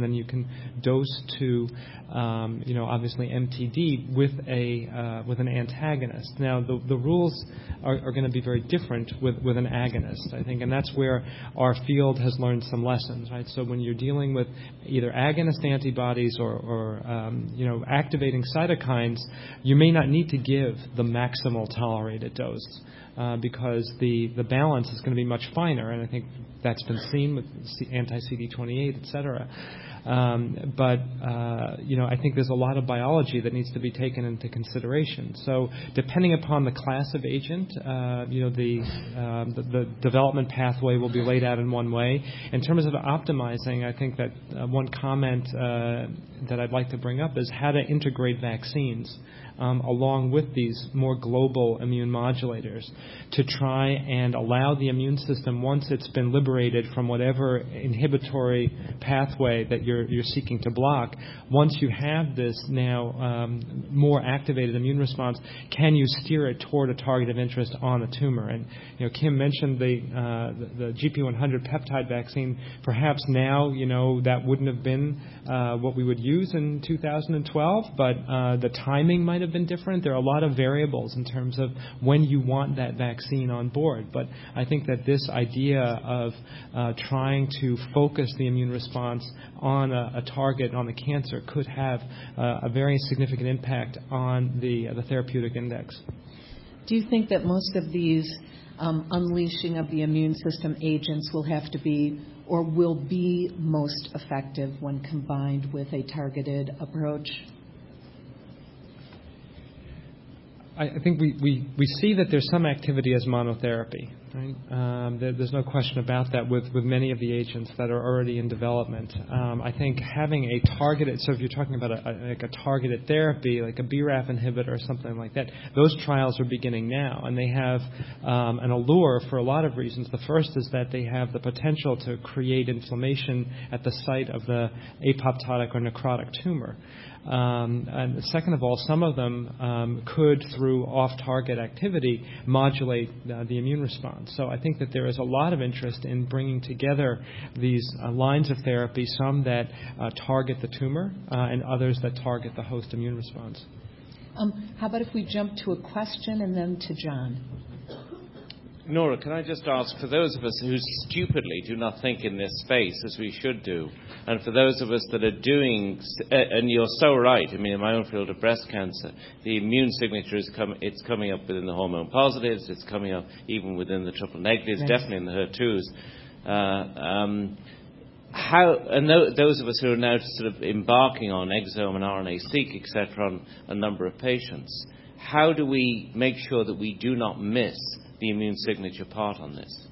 vaccine dose to, um, you know, obviously M T D with a uh, with an antagonist. Now, the, the rules are, are going to be very different with, with an agonist, I think, and that's where our field has learned some lessons, right? So when you're dealing with either agonist antibodies or, or um, you know, activating cytokines, you may not need to give the maximal tolerated dose. Uh, because the, the balance is going to be much finer, and I think that's been seen with anti-C D twenty-eight, et cetera. Um, but, uh, you know, I think there's a lot of biology that needs to be taken into consideration. So depending upon the class of agent, uh, you know, the, um, the, the development pathway will be laid out in one way. In terms of optimizing, I think that uh, one comment uh, that I'd like to bring up is how to integrate vaccines Um, along with these more global immune modulators to try and allow the immune system, once it's been liberated from whatever inhibitory pathway that you're, you're seeking to block, once you have this now um, more activated immune response, can you steer it toward a target of interest on a tumor? And you know, Kim mentioned the, uh, the, the G P one hundred peptide vaccine. Perhaps now, you know, that wouldn't have been uh, what we would use in two thousand twelve, but uh, the timing might have been different. There are a lot of variables in terms of when you want that vaccine on board. But I think that this idea of uh, trying to focus the immune response on a, a target, on the cancer, could have uh, a very significant impact on the, uh, the therapeutic index. Do you think that most of these um, unleashing of the immune system agents will have to be or will be most effective when combined with a targeted approach? I think we, we, we see that there's some activity as monotherapy. Right? Um, there, there's no question about that with, with many of the agents that are already in development. Um, I think having a targeted, so if you're talking about a, a, like a targeted therapy, like a B RAF inhibitor or something like that, those trials are beginning now, and they have um, an allure for a lot of reasons. The first is that they have the potential to create inflammation at the site of the apoptotic or necrotic tumor. Um, and second of all, some of them um, could, through off-target activity, modulate uh, the immune response. So I think that there is a lot of interest in bringing together these uh, lines of therapy, some that uh, target the tumor uh, and others that target the host immune response. Um, how about if we jump to a question and then to John? Nora, can I just ask, for those of us who stupidly do not think in this space as we should do, and for those of us that are doing, and you're so right, I mean, in my own field of breast cancer, the immune signature is com- it's coming up within the hormone positives, it's coming up even within the triple negatives, right. Definitely in the H E R twos. Uh, um, how, and th- those of us who are now sort of embarking on exome and R N A-seq, et cetera, on a number of patients, how do we make sure that we do not miss the immune signature part on this?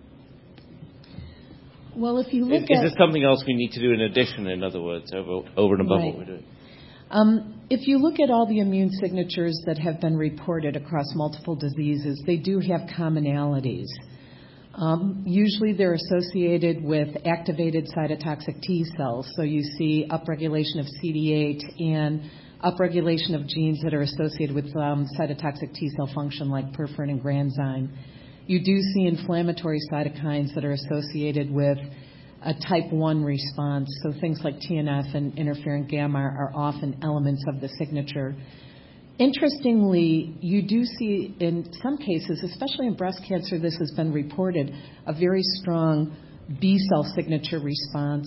Well, if you look is, at... Is there something else we need to do in addition, in other words, over, over and above right. what we're doing? Um, if you look at all the immune signatures that have been reported across multiple diseases, they do have commonalities. Um, usually they're associated with activated cytotoxic T cells. So you see upregulation of C D eight and upregulation of genes that are associated with um, cytotoxic T cell function like perforin and granzyme. You do see inflammatory cytokines that are associated with a type one response. So things like T N F and interferon gamma are often elements of the signature. Interestingly, you do see in some cases, especially in breast cancer, this has been reported, a very strong B cell signature response,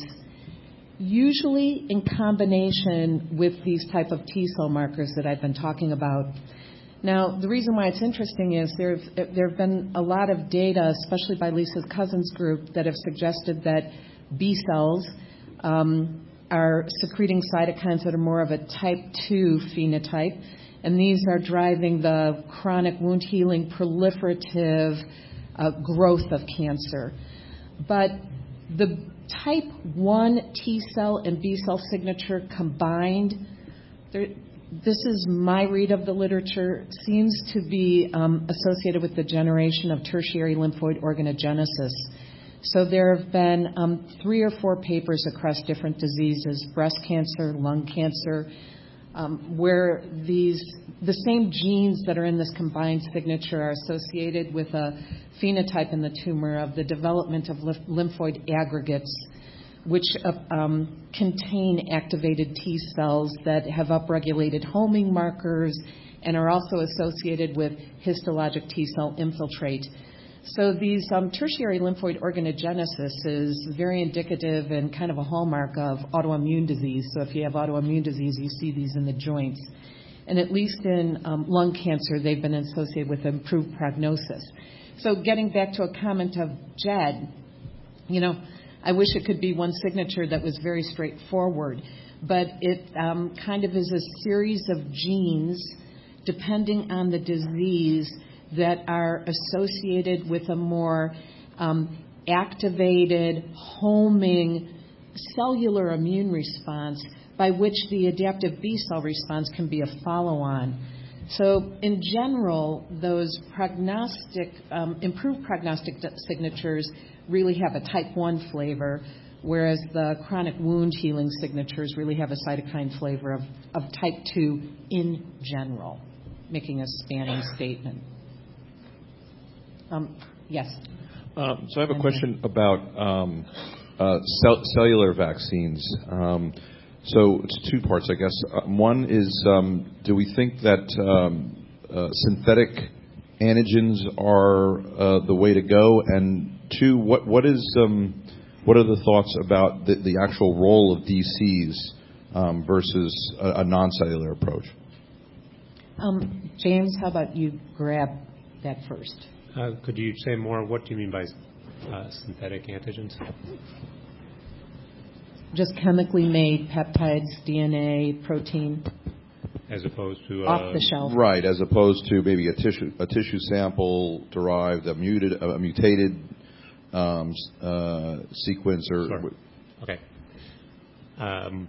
usually in combination with these type of T cell markers that I've been talking about. Now, the reason why it's interesting is there have, there have been a lot of data, especially by Lisa Cousins' group, that have suggested that B cells um, are secreting cytokines that are more of a type two phenotype, and these are driving the chronic wound healing proliferative uh, growth of cancer. But the type one T cell and B cell signature combined, there, this is my read of the literature, seems to be um, associated with the generation of tertiary lymphoid organogenesis. So there have been um, three or four papers across different diseases, breast cancer, lung cancer, um, where these the same genes that are in this combined signature are associated with a phenotype in the tumor of the development of lymphoid aggregates, which uh, um, contain activated T cells that have upregulated homing markers and are also associated with histologic T cell infiltrate. So these um, tertiary lymphoid organogenesis is very indicative and kind of a hallmark of autoimmune disease. So if you have autoimmune disease, you see these in the joints. And at least in um, lung cancer, they've been associated with improved prognosis. So getting back to a comment of Jed, you know, I wish it could be one signature that was very straightforward, but it um, kind of is a series of genes, depending on the disease, that are associated with a more um, activated, homing cellular immune response, by which the adaptive B-cell response can be a follow-on. So in general, those prognostic, um, improved prognostic signatures really have a type one flavor, whereas the chronic wound healing signatures really have a cytokine flavor of, of type two in general, making a spanning statement. Um, yes? Um, so I have a question about um, uh, cell- cellular vaccines. Um, so it's two parts, I guess. Uh, one is, um, do we think that um, uh, synthetic antigens are uh, the way to go? And two, what what is um, what are the thoughts about the, the actual role of D Cs um, versus a, a non-cellular approach? Um, James, how about you grab that first? Uh, could you say more? What do you mean by uh, synthetic antigens? Just chemically made peptides, D N A, protein. As opposed to... Uh, off the shelf. Right, as opposed to maybe a tissue a tissue sample derived, a, muted, a mutated um, uh, sequence or... Sure. Okay. Um,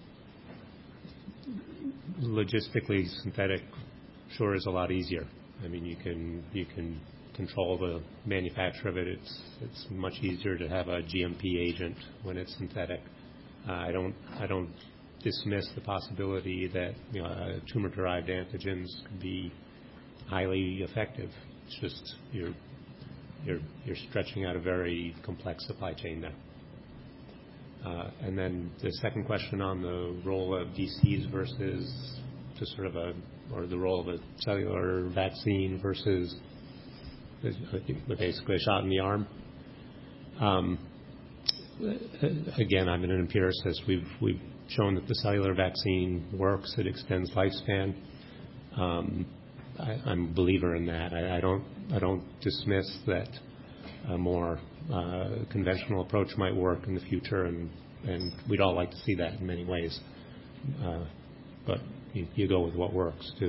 logistically, synthetic sure is a lot easier. I mean, you can you can control the manufacture of it. It's it's much easier to have a G M P agent when it's synthetic. Uh, I don't I don't dismiss the possibility that you know uh, tumor-derived antigens could be highly effective. It's just you're you're you're stretching out a very complex supply chain now. Uh, and then the second question on the role of D Cs versus just sort of a or the role of a cellular vaccine versus basically a shot in the arm. Um, again, I'm an empiricist. We've we've shown that the cellular vaccine works. It extends lifespan. Um, I, I'm a believer in that. I, I don't I don't dismiss that a more uh, conventional approach might work in the future, and and we'd all like to see that in many ways. Uh, but you, you go with what works too.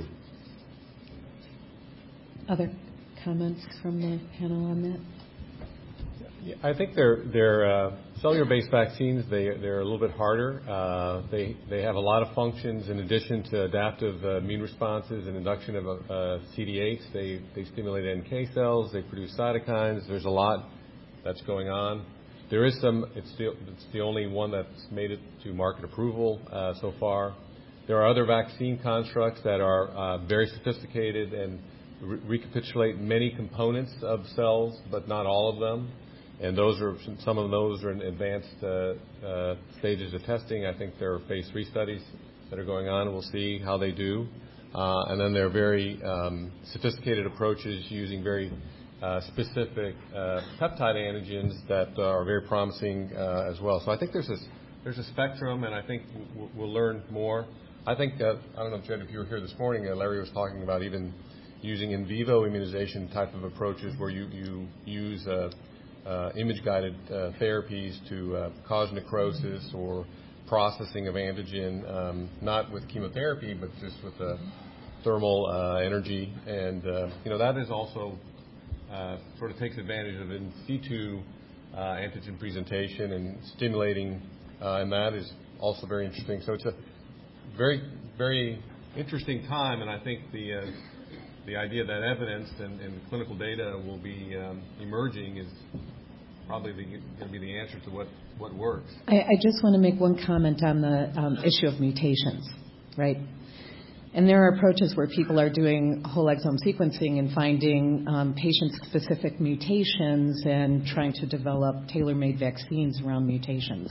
Other comments from the panel on that? Yeah, I think they're they're uh, cellular-based vaccines. They they're a little bit harder. Uh, they they have a lot of functions in addition to adaptive uh, immune responses and induction of uh, C D eights. They they stimulate N K cells. They produce cytokines. There's a lot that's going on. There is some. It's the it's the only one that's made it to market approval uh, so far. There are other vaccine constructs that are uh, very sophisticated and re- recapitulate many components of cells, but not all of them. And those are some of those are in advanced uh, uh, stages of testing. I think there are phase three studies that are going on, and we'll see how they do. Uh, and then there are very um, sophisticated approaches using very uh, specific uh, peptide antigens that are very promising uh, as well. So I think there's a there's a spectrum, and I think we'll, we'll learn more. I think uh, I don't know, Jed, if you were here this morning, uh, Larry was talking about even using in vivo immunization type of approaches where you you use uh, uh, image-guided uh, therapies to uh, cause necrosis or processing of antigen, um, not with chemotherapy, but just with uh, thermal uh, energy. And, uh, you know, that is also uh, sort of takes advantage of in situ uh, antigen presentation and stimulating, uh, and that is also very interesting. So it's a very, very interesting time, and I think the uh, the idea that evidence and, and clinical data will be um, emerging is probably going to be the answer to what, what works. I, I just want to make one comment on the um, issue of mutations, right? And there are approaches where people are doing whole exome sequencing and finding um, patient-specific mutations and trying to develop tailor-made vaccines around mutations.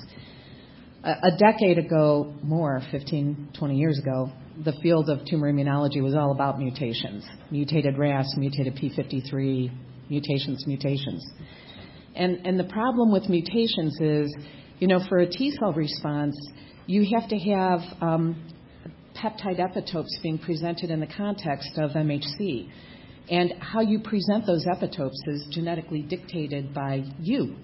A, a decade ago, more, fifteen, twenty years ago, the field of tumor immunology was all about mutations. Mutated R A S, mutated P fifty-three, mutations, mutations. And, and the problem with mutations is, you know, for a T-cell response, you have to have um, peptide epitopes being presented in the context of M H C. And how you present those epitopes is genetically dictated by you.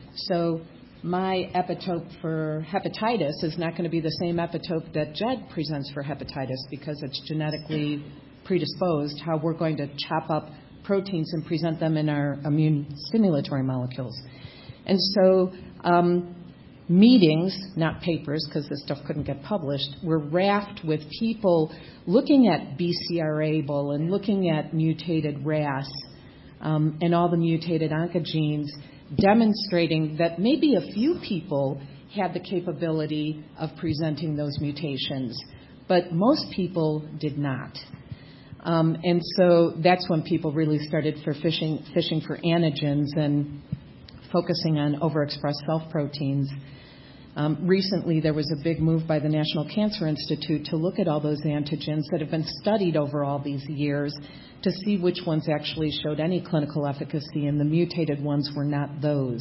So my epitope for hepatitis is not going to be the same epitope that Jed presents for hepatitis because it's genetically predisposed how we're going to chop up proteins and present them in our immune stimulatory molecules. And so um, meetings, not papers, because this stuff couldn't get published, were raft with people looking at B C R A B L and looking at mutated R A S um, and all the mutated oncogenes, demonstrating that maybe a few people had the capability of presenting those mutations, but most people did not. Um, and so that's when people really started for fishing, fishing for antigens and focusing on overexpressed self-proteins. Um, recently, there was a big move by the National Cancer Institute to look at all those antigens that have been studied over all these years to see which ones actually showed any clinical efficacy, and the mutated ones were not those.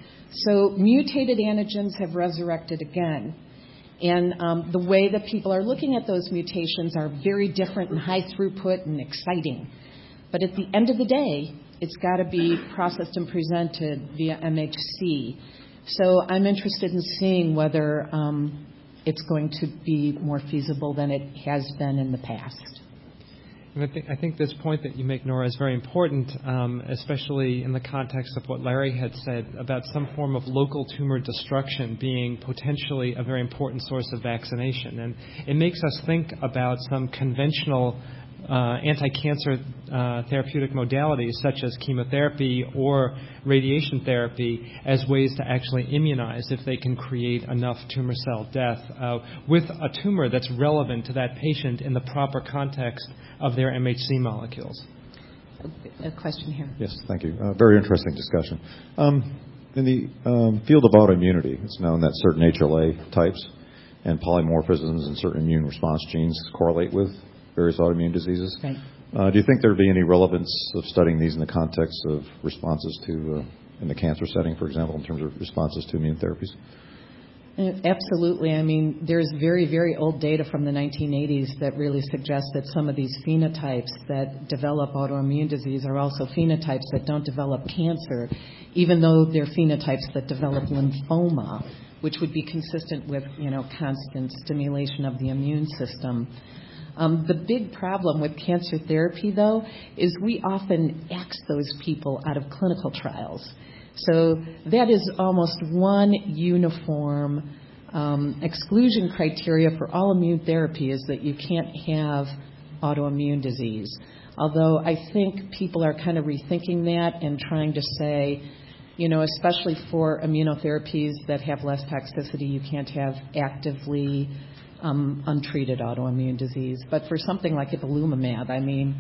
So mutated antigens have resurrected again. And um, the way that people are looking at those mutations are very different and high throughput and exciting. But at the end of the day, it's got to be processed and presented via M H C. So I'm interested in seeing whether um, it's going to be more feasible than it has been in the past. And I think, I think this point that you make, Nora, is very important, um, especially in the context of what Larry had said about some form of local tumor destruction being potentially a very important source of vaccination. And it makes us think about some conventional uh, anti-cancer uh, therapeutic modalities such as chemotherapy or radiation therapy as ways to actually immunize if they can create enough tumor cell death uh, with a tumor that's relevant to that patient in the proper context of their M H C molecules. A question here. Yes, thank you. Uh, very interesting discussion. Um, in the um, field of autoimmunity, it's known that certain H L A types and polymorphisms and certain immune response genes correlate with various autoimmune diseases. Right. Uh, do you think there would be any relevance of studying these in the context of responses to, uh, in the cancer setting, for example, in terms of responses to immune therapies? Absolutely. I mean, there's very, very old data from the nineteen eighties that really suggests that some of these phenotypes that develop autoimmune disease are also phenotypes that don't develop cancer, even though they're phenotypes that develop lymphoma, which would be consistent with, you know, constant stimulation of the immune system. Um, the big problem with cancer therapy, though, is we often X those people out of clinical trials. So that is almost one uniform um, exclusion criteria for all immune therapy is that you can't have autoimmune disease. Although I think people are kind of rethinking that and trying to say, you know, especially for immunotherapies that have less toxicity, you can't have actively um, untreated autoimmune disease. But for something like ipilimumab, I mean,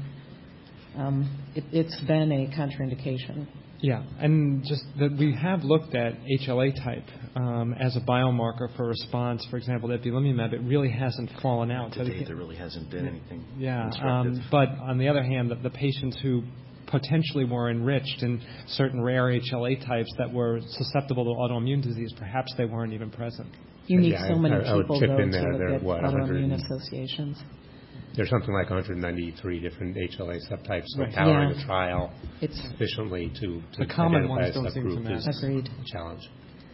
um, it, it's been a contraindication. Yeah, and just that we have looked at H L A type um, as a biomarker for response, for example, to ipilimumab. It really hasn't fallen out. To date, there really hasn't been anything Yeah, instructive. um, but on the other hand, the, the patients who potentially were enriched in certain rare H L A types that were susceptible to autoimmune disease, perhaps they weren't even present. You need yeah, so many I, I people, chip though, in there. to There are, get what, autoimmune associations. There's something like one hundred ninety-three different H L A subtypes, so Right. powering Yeah. a trial It's sufficiently to, to The common identify ones a don't seem to subgroup matter. is Agreed. a challenge.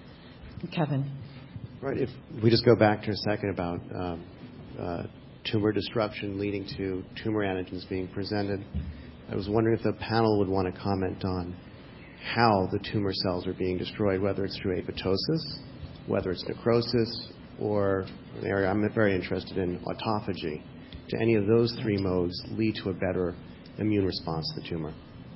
Kevin. Right. If we just go back to a second about um, uh, tumor disruption leading to tumor antigens being presented, I was wondering if the panel would want to comment on how the tumor cells are being destroyed, whether it's through apoptosis, whether it's necrosis, or an area I'm very interested in, autophagy. Do any of those three modes lead to a better immune response to the tumor?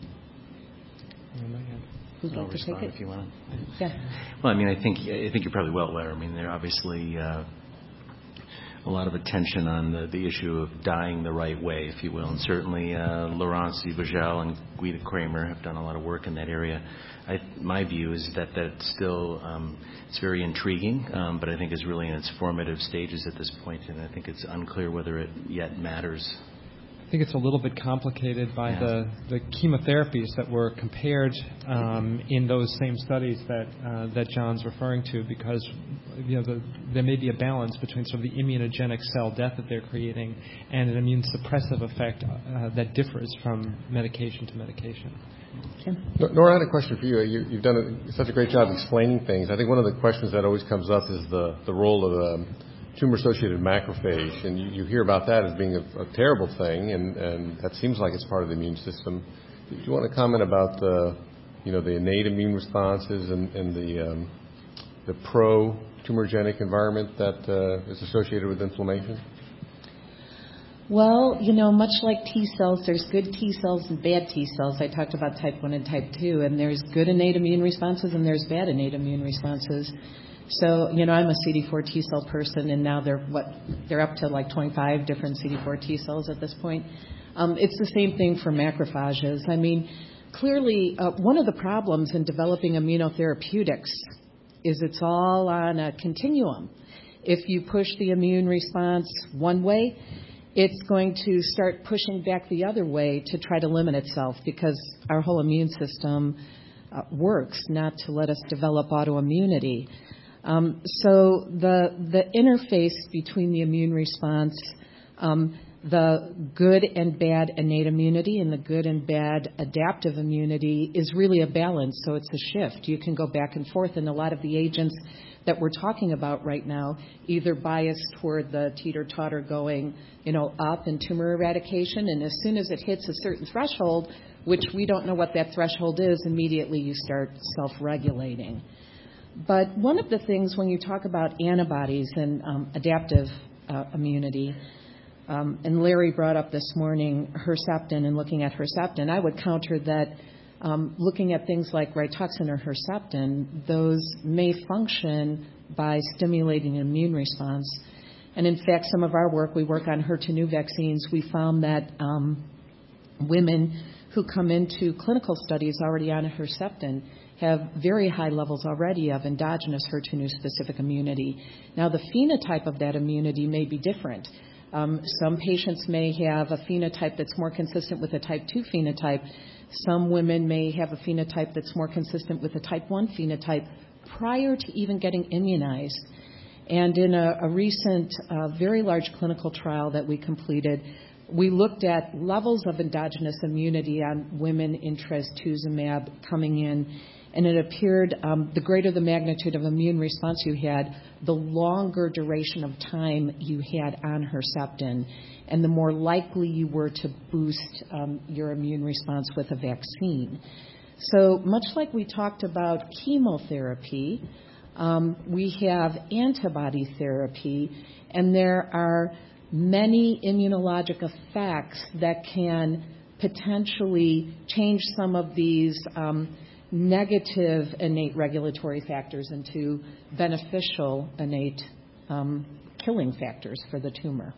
Who'd I'll like to take respond it? if you want. Yeah. Well, I mean, I think I think you're probably well aware. I mean, there obviously uh, a lot of attention on the, the issue of dying the right way, if you will. And certainly uh, Laurence Zibagel and Guida Kramer have done a lot of work in that area. I, my view is that that's still um, it's very intriguing, um, but I think is really in its formative stages at this point, and I think it's unclear whether it yet matters. I think it's a little bit complicated by yeah. the, the chemotherapies that were compared um, in those same studies that uh, that John's referring to, because you know the, there may be a balance between sort of the immunogenic cell death that they're creating and an immune suppressive effect uh, that differs from medication to medication. Nora, I had a question for you. you. You've done a, such a great job explaining things. I think one of the questions that always comes up is the, the role of um, tumor-associated macrophage, and you, you hear about that as being a, a terrible thing, and, and that seems like it's part of the immune system. Do you want to comment about the, you know, the innate immune responses and, and the um, the pro-tumorigenic environment that uh, is associated with inflammation? Well, you know, much like T cells, there's good T cells and bad T cells. I talked about type one and type two, and there's good innate immune responses and there's bad innate immune responses. So, you know, I'm a C D four T cell person, and now they're what they're up to like twenty-five different C D four T cells at this point. Um, it's the same thing for macrophages. I mean, clearly, uh, one of the problems in developing immunotherapeutics is it's all on a continuum. If you push the immune response one way, it's going to start pushing back the other way to try to limit itself, because our whole immune system uh, works not to let us develop autoimmunity. Um, so the the interface between the immune response, um, the good and bad innate immunity and the good and bad adaptive immunity is really a balance. So it's a shift. You can go back and forth, and a lot of the agents that we're talking about right now either bias toward the teeter-totter going, you know, up in tumor eradication, and as soon as it hits a certain threshold, which we don't know what that threshold is, immediately you start self-regulating. But one of the things when you talk about antibodies and um, adaptive uh, immunity, um, and Larry brought up this morning Herceptin and looking at Herceptin, I would counter that um, looking at things like Rituxan or Herceptin, those may function by stimulating an immune response. And in fact, some of our work, we work on H E R two new vaccines, we found that um, women who come into clinical studies already on a Herceptin have very high levels already of endogenous H E R two new specific immunity. Now, the phenotype of that immunity may be different. Um, some patients may have a phenotype that's more consistent with a type two phenotype. Some women may have a phenotype that's more consistent with a type one phenotype prior to even getting immunized. And in a, a recent, uh, very large clinical trial that we completed, we looked at levels of endogenous immunity on women in trastuzumab coming in, and it appeared um, the greater the magnitude of immune response you had, the longer duration of time you had on Herceptin, and the more likely you were to boost um, your immune response with a vaccine. So much like we talked about chemotherapy, um, we have antibody therapy, and there are many immunologic effects that can potentially change some of these um, negative innate regulatory factors into beneficial innate um, killing factors for the tumor.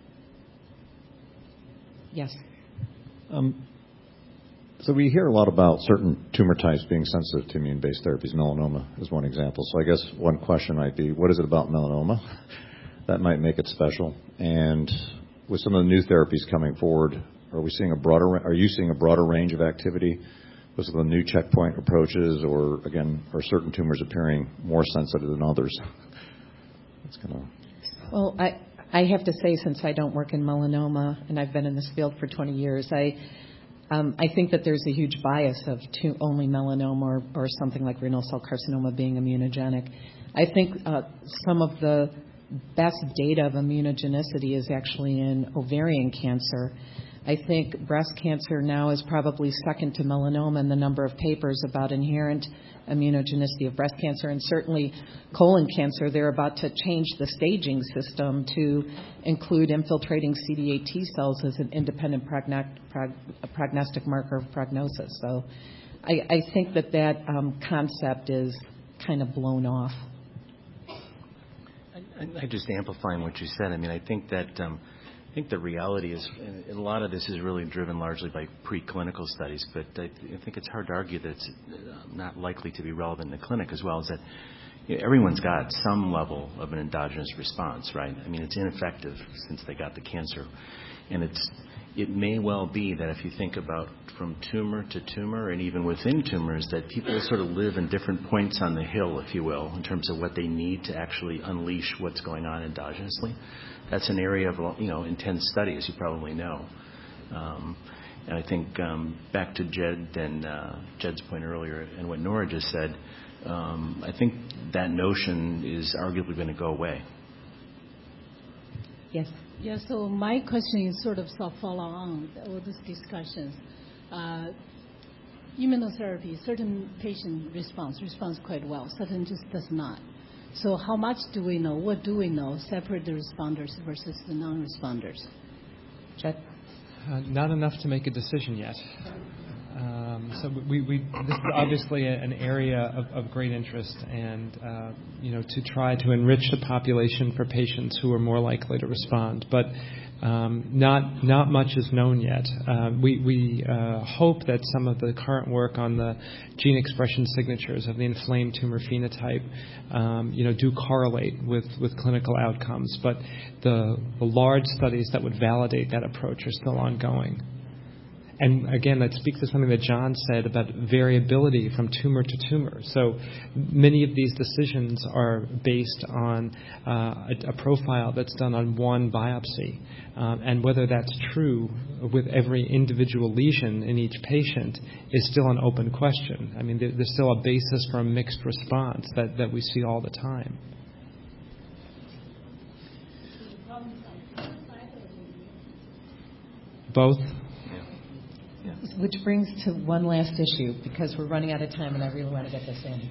Yes? Um, so we hear a lot about certain tumor types being sensitive to immune-based therapies. Melanoma is one example. So I guess one question might be, what is it about melanoma that might make it special? And with some of the new therapies coming forward, are we seeing a broader? Are you seeing a broader range of activity with the new checkpoint approaches, or again, are certain tumors appearing more sensitive than others? That's kind of. Well, I I have to say, since I don't work in melanoma and I've been in this field for twenty years, I um, I think that there's a huge bias of to only melanoma or, or something like renal cell carcinoma being immunogenic. I think uh, some of the best data of immunogenicity is actually in ovarian cancer. I think breast cancer now is probably second to melanoma in the number of papers about inherent immunogenicity of breast cancer, and certainly colon cancer. They're about to change the staging system to include infiltrating C D eight T cells as an independent progno- prog- prognostic marker of prognosis. So I, I think that that um, concept is kind of blown off. I just amplifying what you said. I mean, I think that um, I think the reality is, and a lot of this is really driven largely by preclinical studies, but I, I think it's hard to argue that it's not likely to be relevant in the clinic as well. Is that you know, everyone's got some level of an endogenous response, right? I mean, it's ineffective since they got the cancer, and it's it may well be that if you think about from tumor to tumor and even within tumors, that people sort of live in different points on the hill, if you will, in terms of what they need to actually unleash what's going on endogenously. That's an area of, you know, intense study, as you probably know. Um, and I think um, back to Jed and uh, Jed's point earlier and what Nora just said, um, I think that notion is arguably going to go away. Yes. Yeah, so my question is sort of so follow on all these discussions. Uh, immunotherapy, certain patient response responds quite well, certain just does not. So how much do we know? What do we know? Separate the responders versus the non-responders. Chet? Uh, not enough to make a decision yet. Um, so we, we, this is obviously an area of, of great interest, and uh, you know, to try to enrich the population for patients who are more likely to respond. But um, not not much is known yet. Uh, we we uh, hope that some of the current work on the gene expression signatures of the inflamed tumor phenotype, um, you know, do correlate with, with clinical outcomes. But the, the large studies that would validate that approach are still ongoing. And again, that speaks to something that John said about variability from tumor to tumor. So many of these decisions are based on uh, a, a profile that's done on one biopsy. Um, and whether that's true with every individual lesion in each patient is still an open question. I mean, there, there's still a basis for a mixed response that, that we see all the time. Both. Which brings to one last issue, because we're running out of time and I really want to get this in.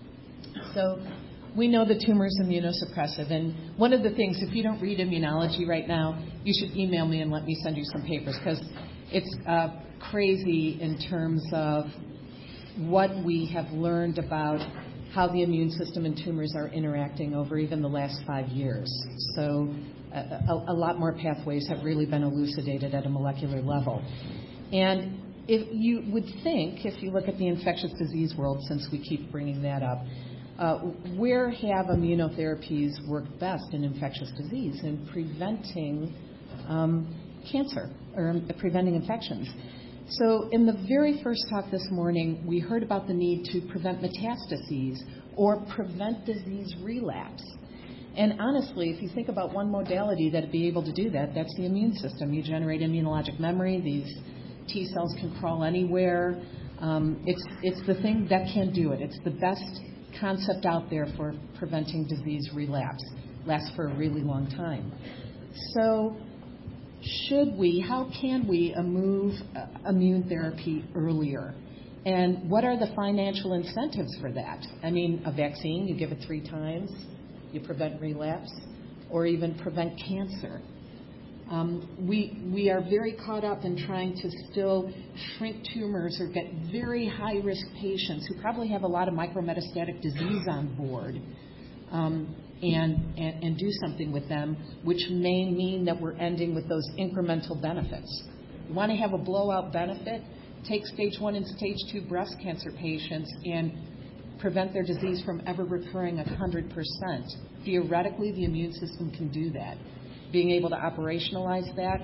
So we know the tumor is immunosuppressive, and one of the things, if you don't read immunology right now, you should email me and let me send you some papers, because it's uh, crazy in terms of what we have learned about how the immune system and tumors are interacting over even the last five years. So a, a, a lot more pathways have really been elucidated at a molecular level. And if you would think, if you look at the infectious disease world, since we keep bringing that up, uh, where have immunotherapies worked best in infectious disease? In preventing um, cancer or preventing infections. So in the very first talk this morning, we heard about the need to prevent metastases or prevent disease relapse. And honestly, if you think about one modality that would be able to do that, that's the immune system. You generate immunologic memory. These T cells can crawl anywhere. Um, it's it's the thing that can do it. It's the best concept out there for preventing disease relapse. Lasts for a really long time. So should we, how can we move uh, immune therapy earlier? And what are the financial incentives for that? I mean, a vaccine, you give it three times, you prevent relapse, or even prevent cancer. Um, we we are very caught up in trying to still shrink tumors or get very high-risk patients who probably have a lot of micrometastatic disease on board um, and, and, and do something with them, which may mean that we're ending with those incremental benefits. You want to have a blowout benefit? Take stage one and stage two breast cancer patients and prevent their disease from ever recurring one hundred percent. Theoretically, the immune system can do that. Being able to operationalize that,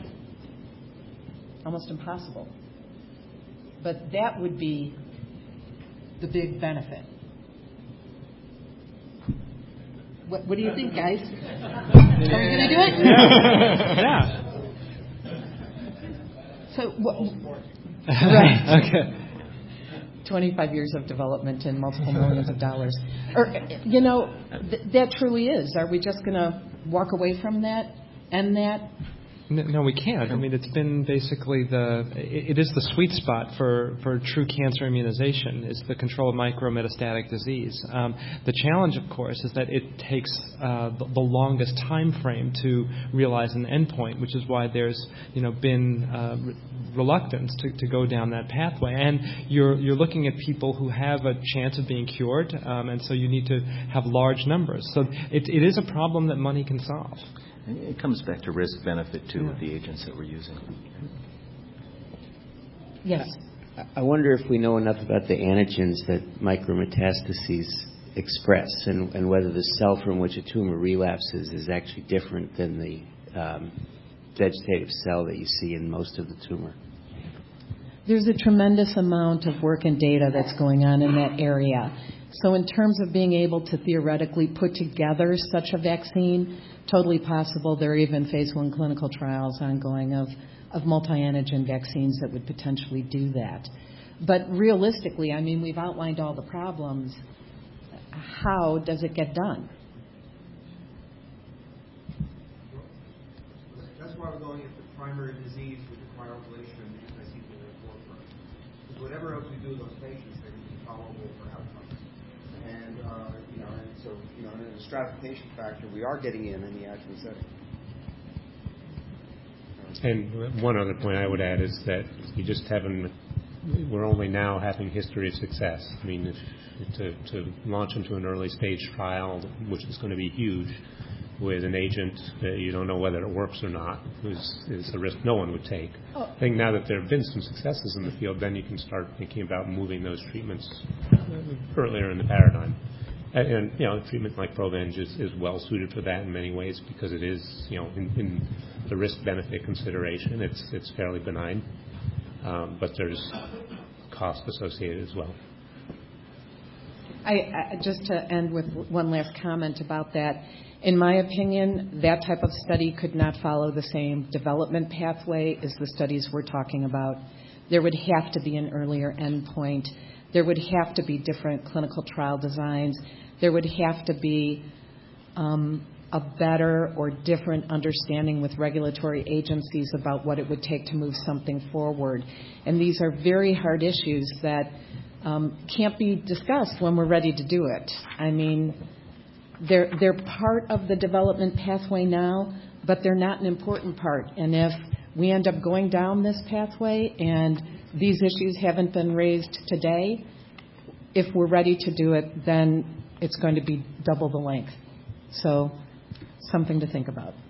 almost impossible. But that would be the big benefit. What, what do you think, guys? Are we going to do it? Yeah. So, what, right. Okay. twenty-five years of development and multiple millions of dollars. Or, you know, th- that truly is. Are we just going to walk away from that? And that? No, we can't. I mean, it's been basically the, it, it is the sweet spot for, for true cancer immunization, is the control of micrometastatic disease. Um, the challenge, of course, is that it takes uh, the, the longest time frame to realize an endpoint, which is why there's, you know, been uh, reluctance to, to go down that pathway. And you're you're looking at people who have a chance of being cured, um, and so you need to have large numbers. So it, it is a problem that money can solve. And it comes back to risk-benefit, too, yeah. of the agents that we're using. Yes. I wonder if we know enough about the antigens that micrometastases express, and, and whether the cell from which a tumor relapses is actually different than the um, vegetative cell that you see in most of the tumor. There's a tremendous amount of work and data that's going on in that area. So in terms of being able to theoretically put together such a vaccine, totally possible. There are even phase one clinical trials ongoing of of multi-antigen vaccines that would potentially do that. But realistically, I mean, we've outlined all the problems. How does it get done? That's why we're going at the primary disease with the cryoablation and anti-C T L A four first. Because whatever else we do with those patients, they're going to be tolerable for outcomes. And, uh, you know, and so, you know, in the stratification factor, we are getting in in the adjuvant setting. And one other point I would add is that you just haven't, we're only now having history of success. I mean, if, to, to launch into an early stage trial, which is going to be huge, with an agent that you don't know whether it works or not, is, is a risk no one would take. Oh. I think now that there have been some successes in the field, then you can start thinking about moving those treatments earlier in the paradigm. And, and you know, a treatment like Provenge is, is well suited for that in many ways because it is, you know, in, in the risk-benefit consideration, it's it's fairly benign, um, but there's cost associated as well. I, I, just to end with one last comment about that. In my opinion, that type of study could not follow the same development pathway as the studies we're talking about. There would have to be an earlier endpoint. There would have to be different clinical trial designs. There would have to be um, a better or different understanding with regulatory agencies about what it would take to move something forward. And these are very hard issues that um, can't be discussed when we're ready to do it. I mean, they're, they're part of the development pathway now, but they're not an important part. And if we end up going down this pathway and these issues haven't been raised today, if we're ready to do it, then it's going to be double the length. So something to think about.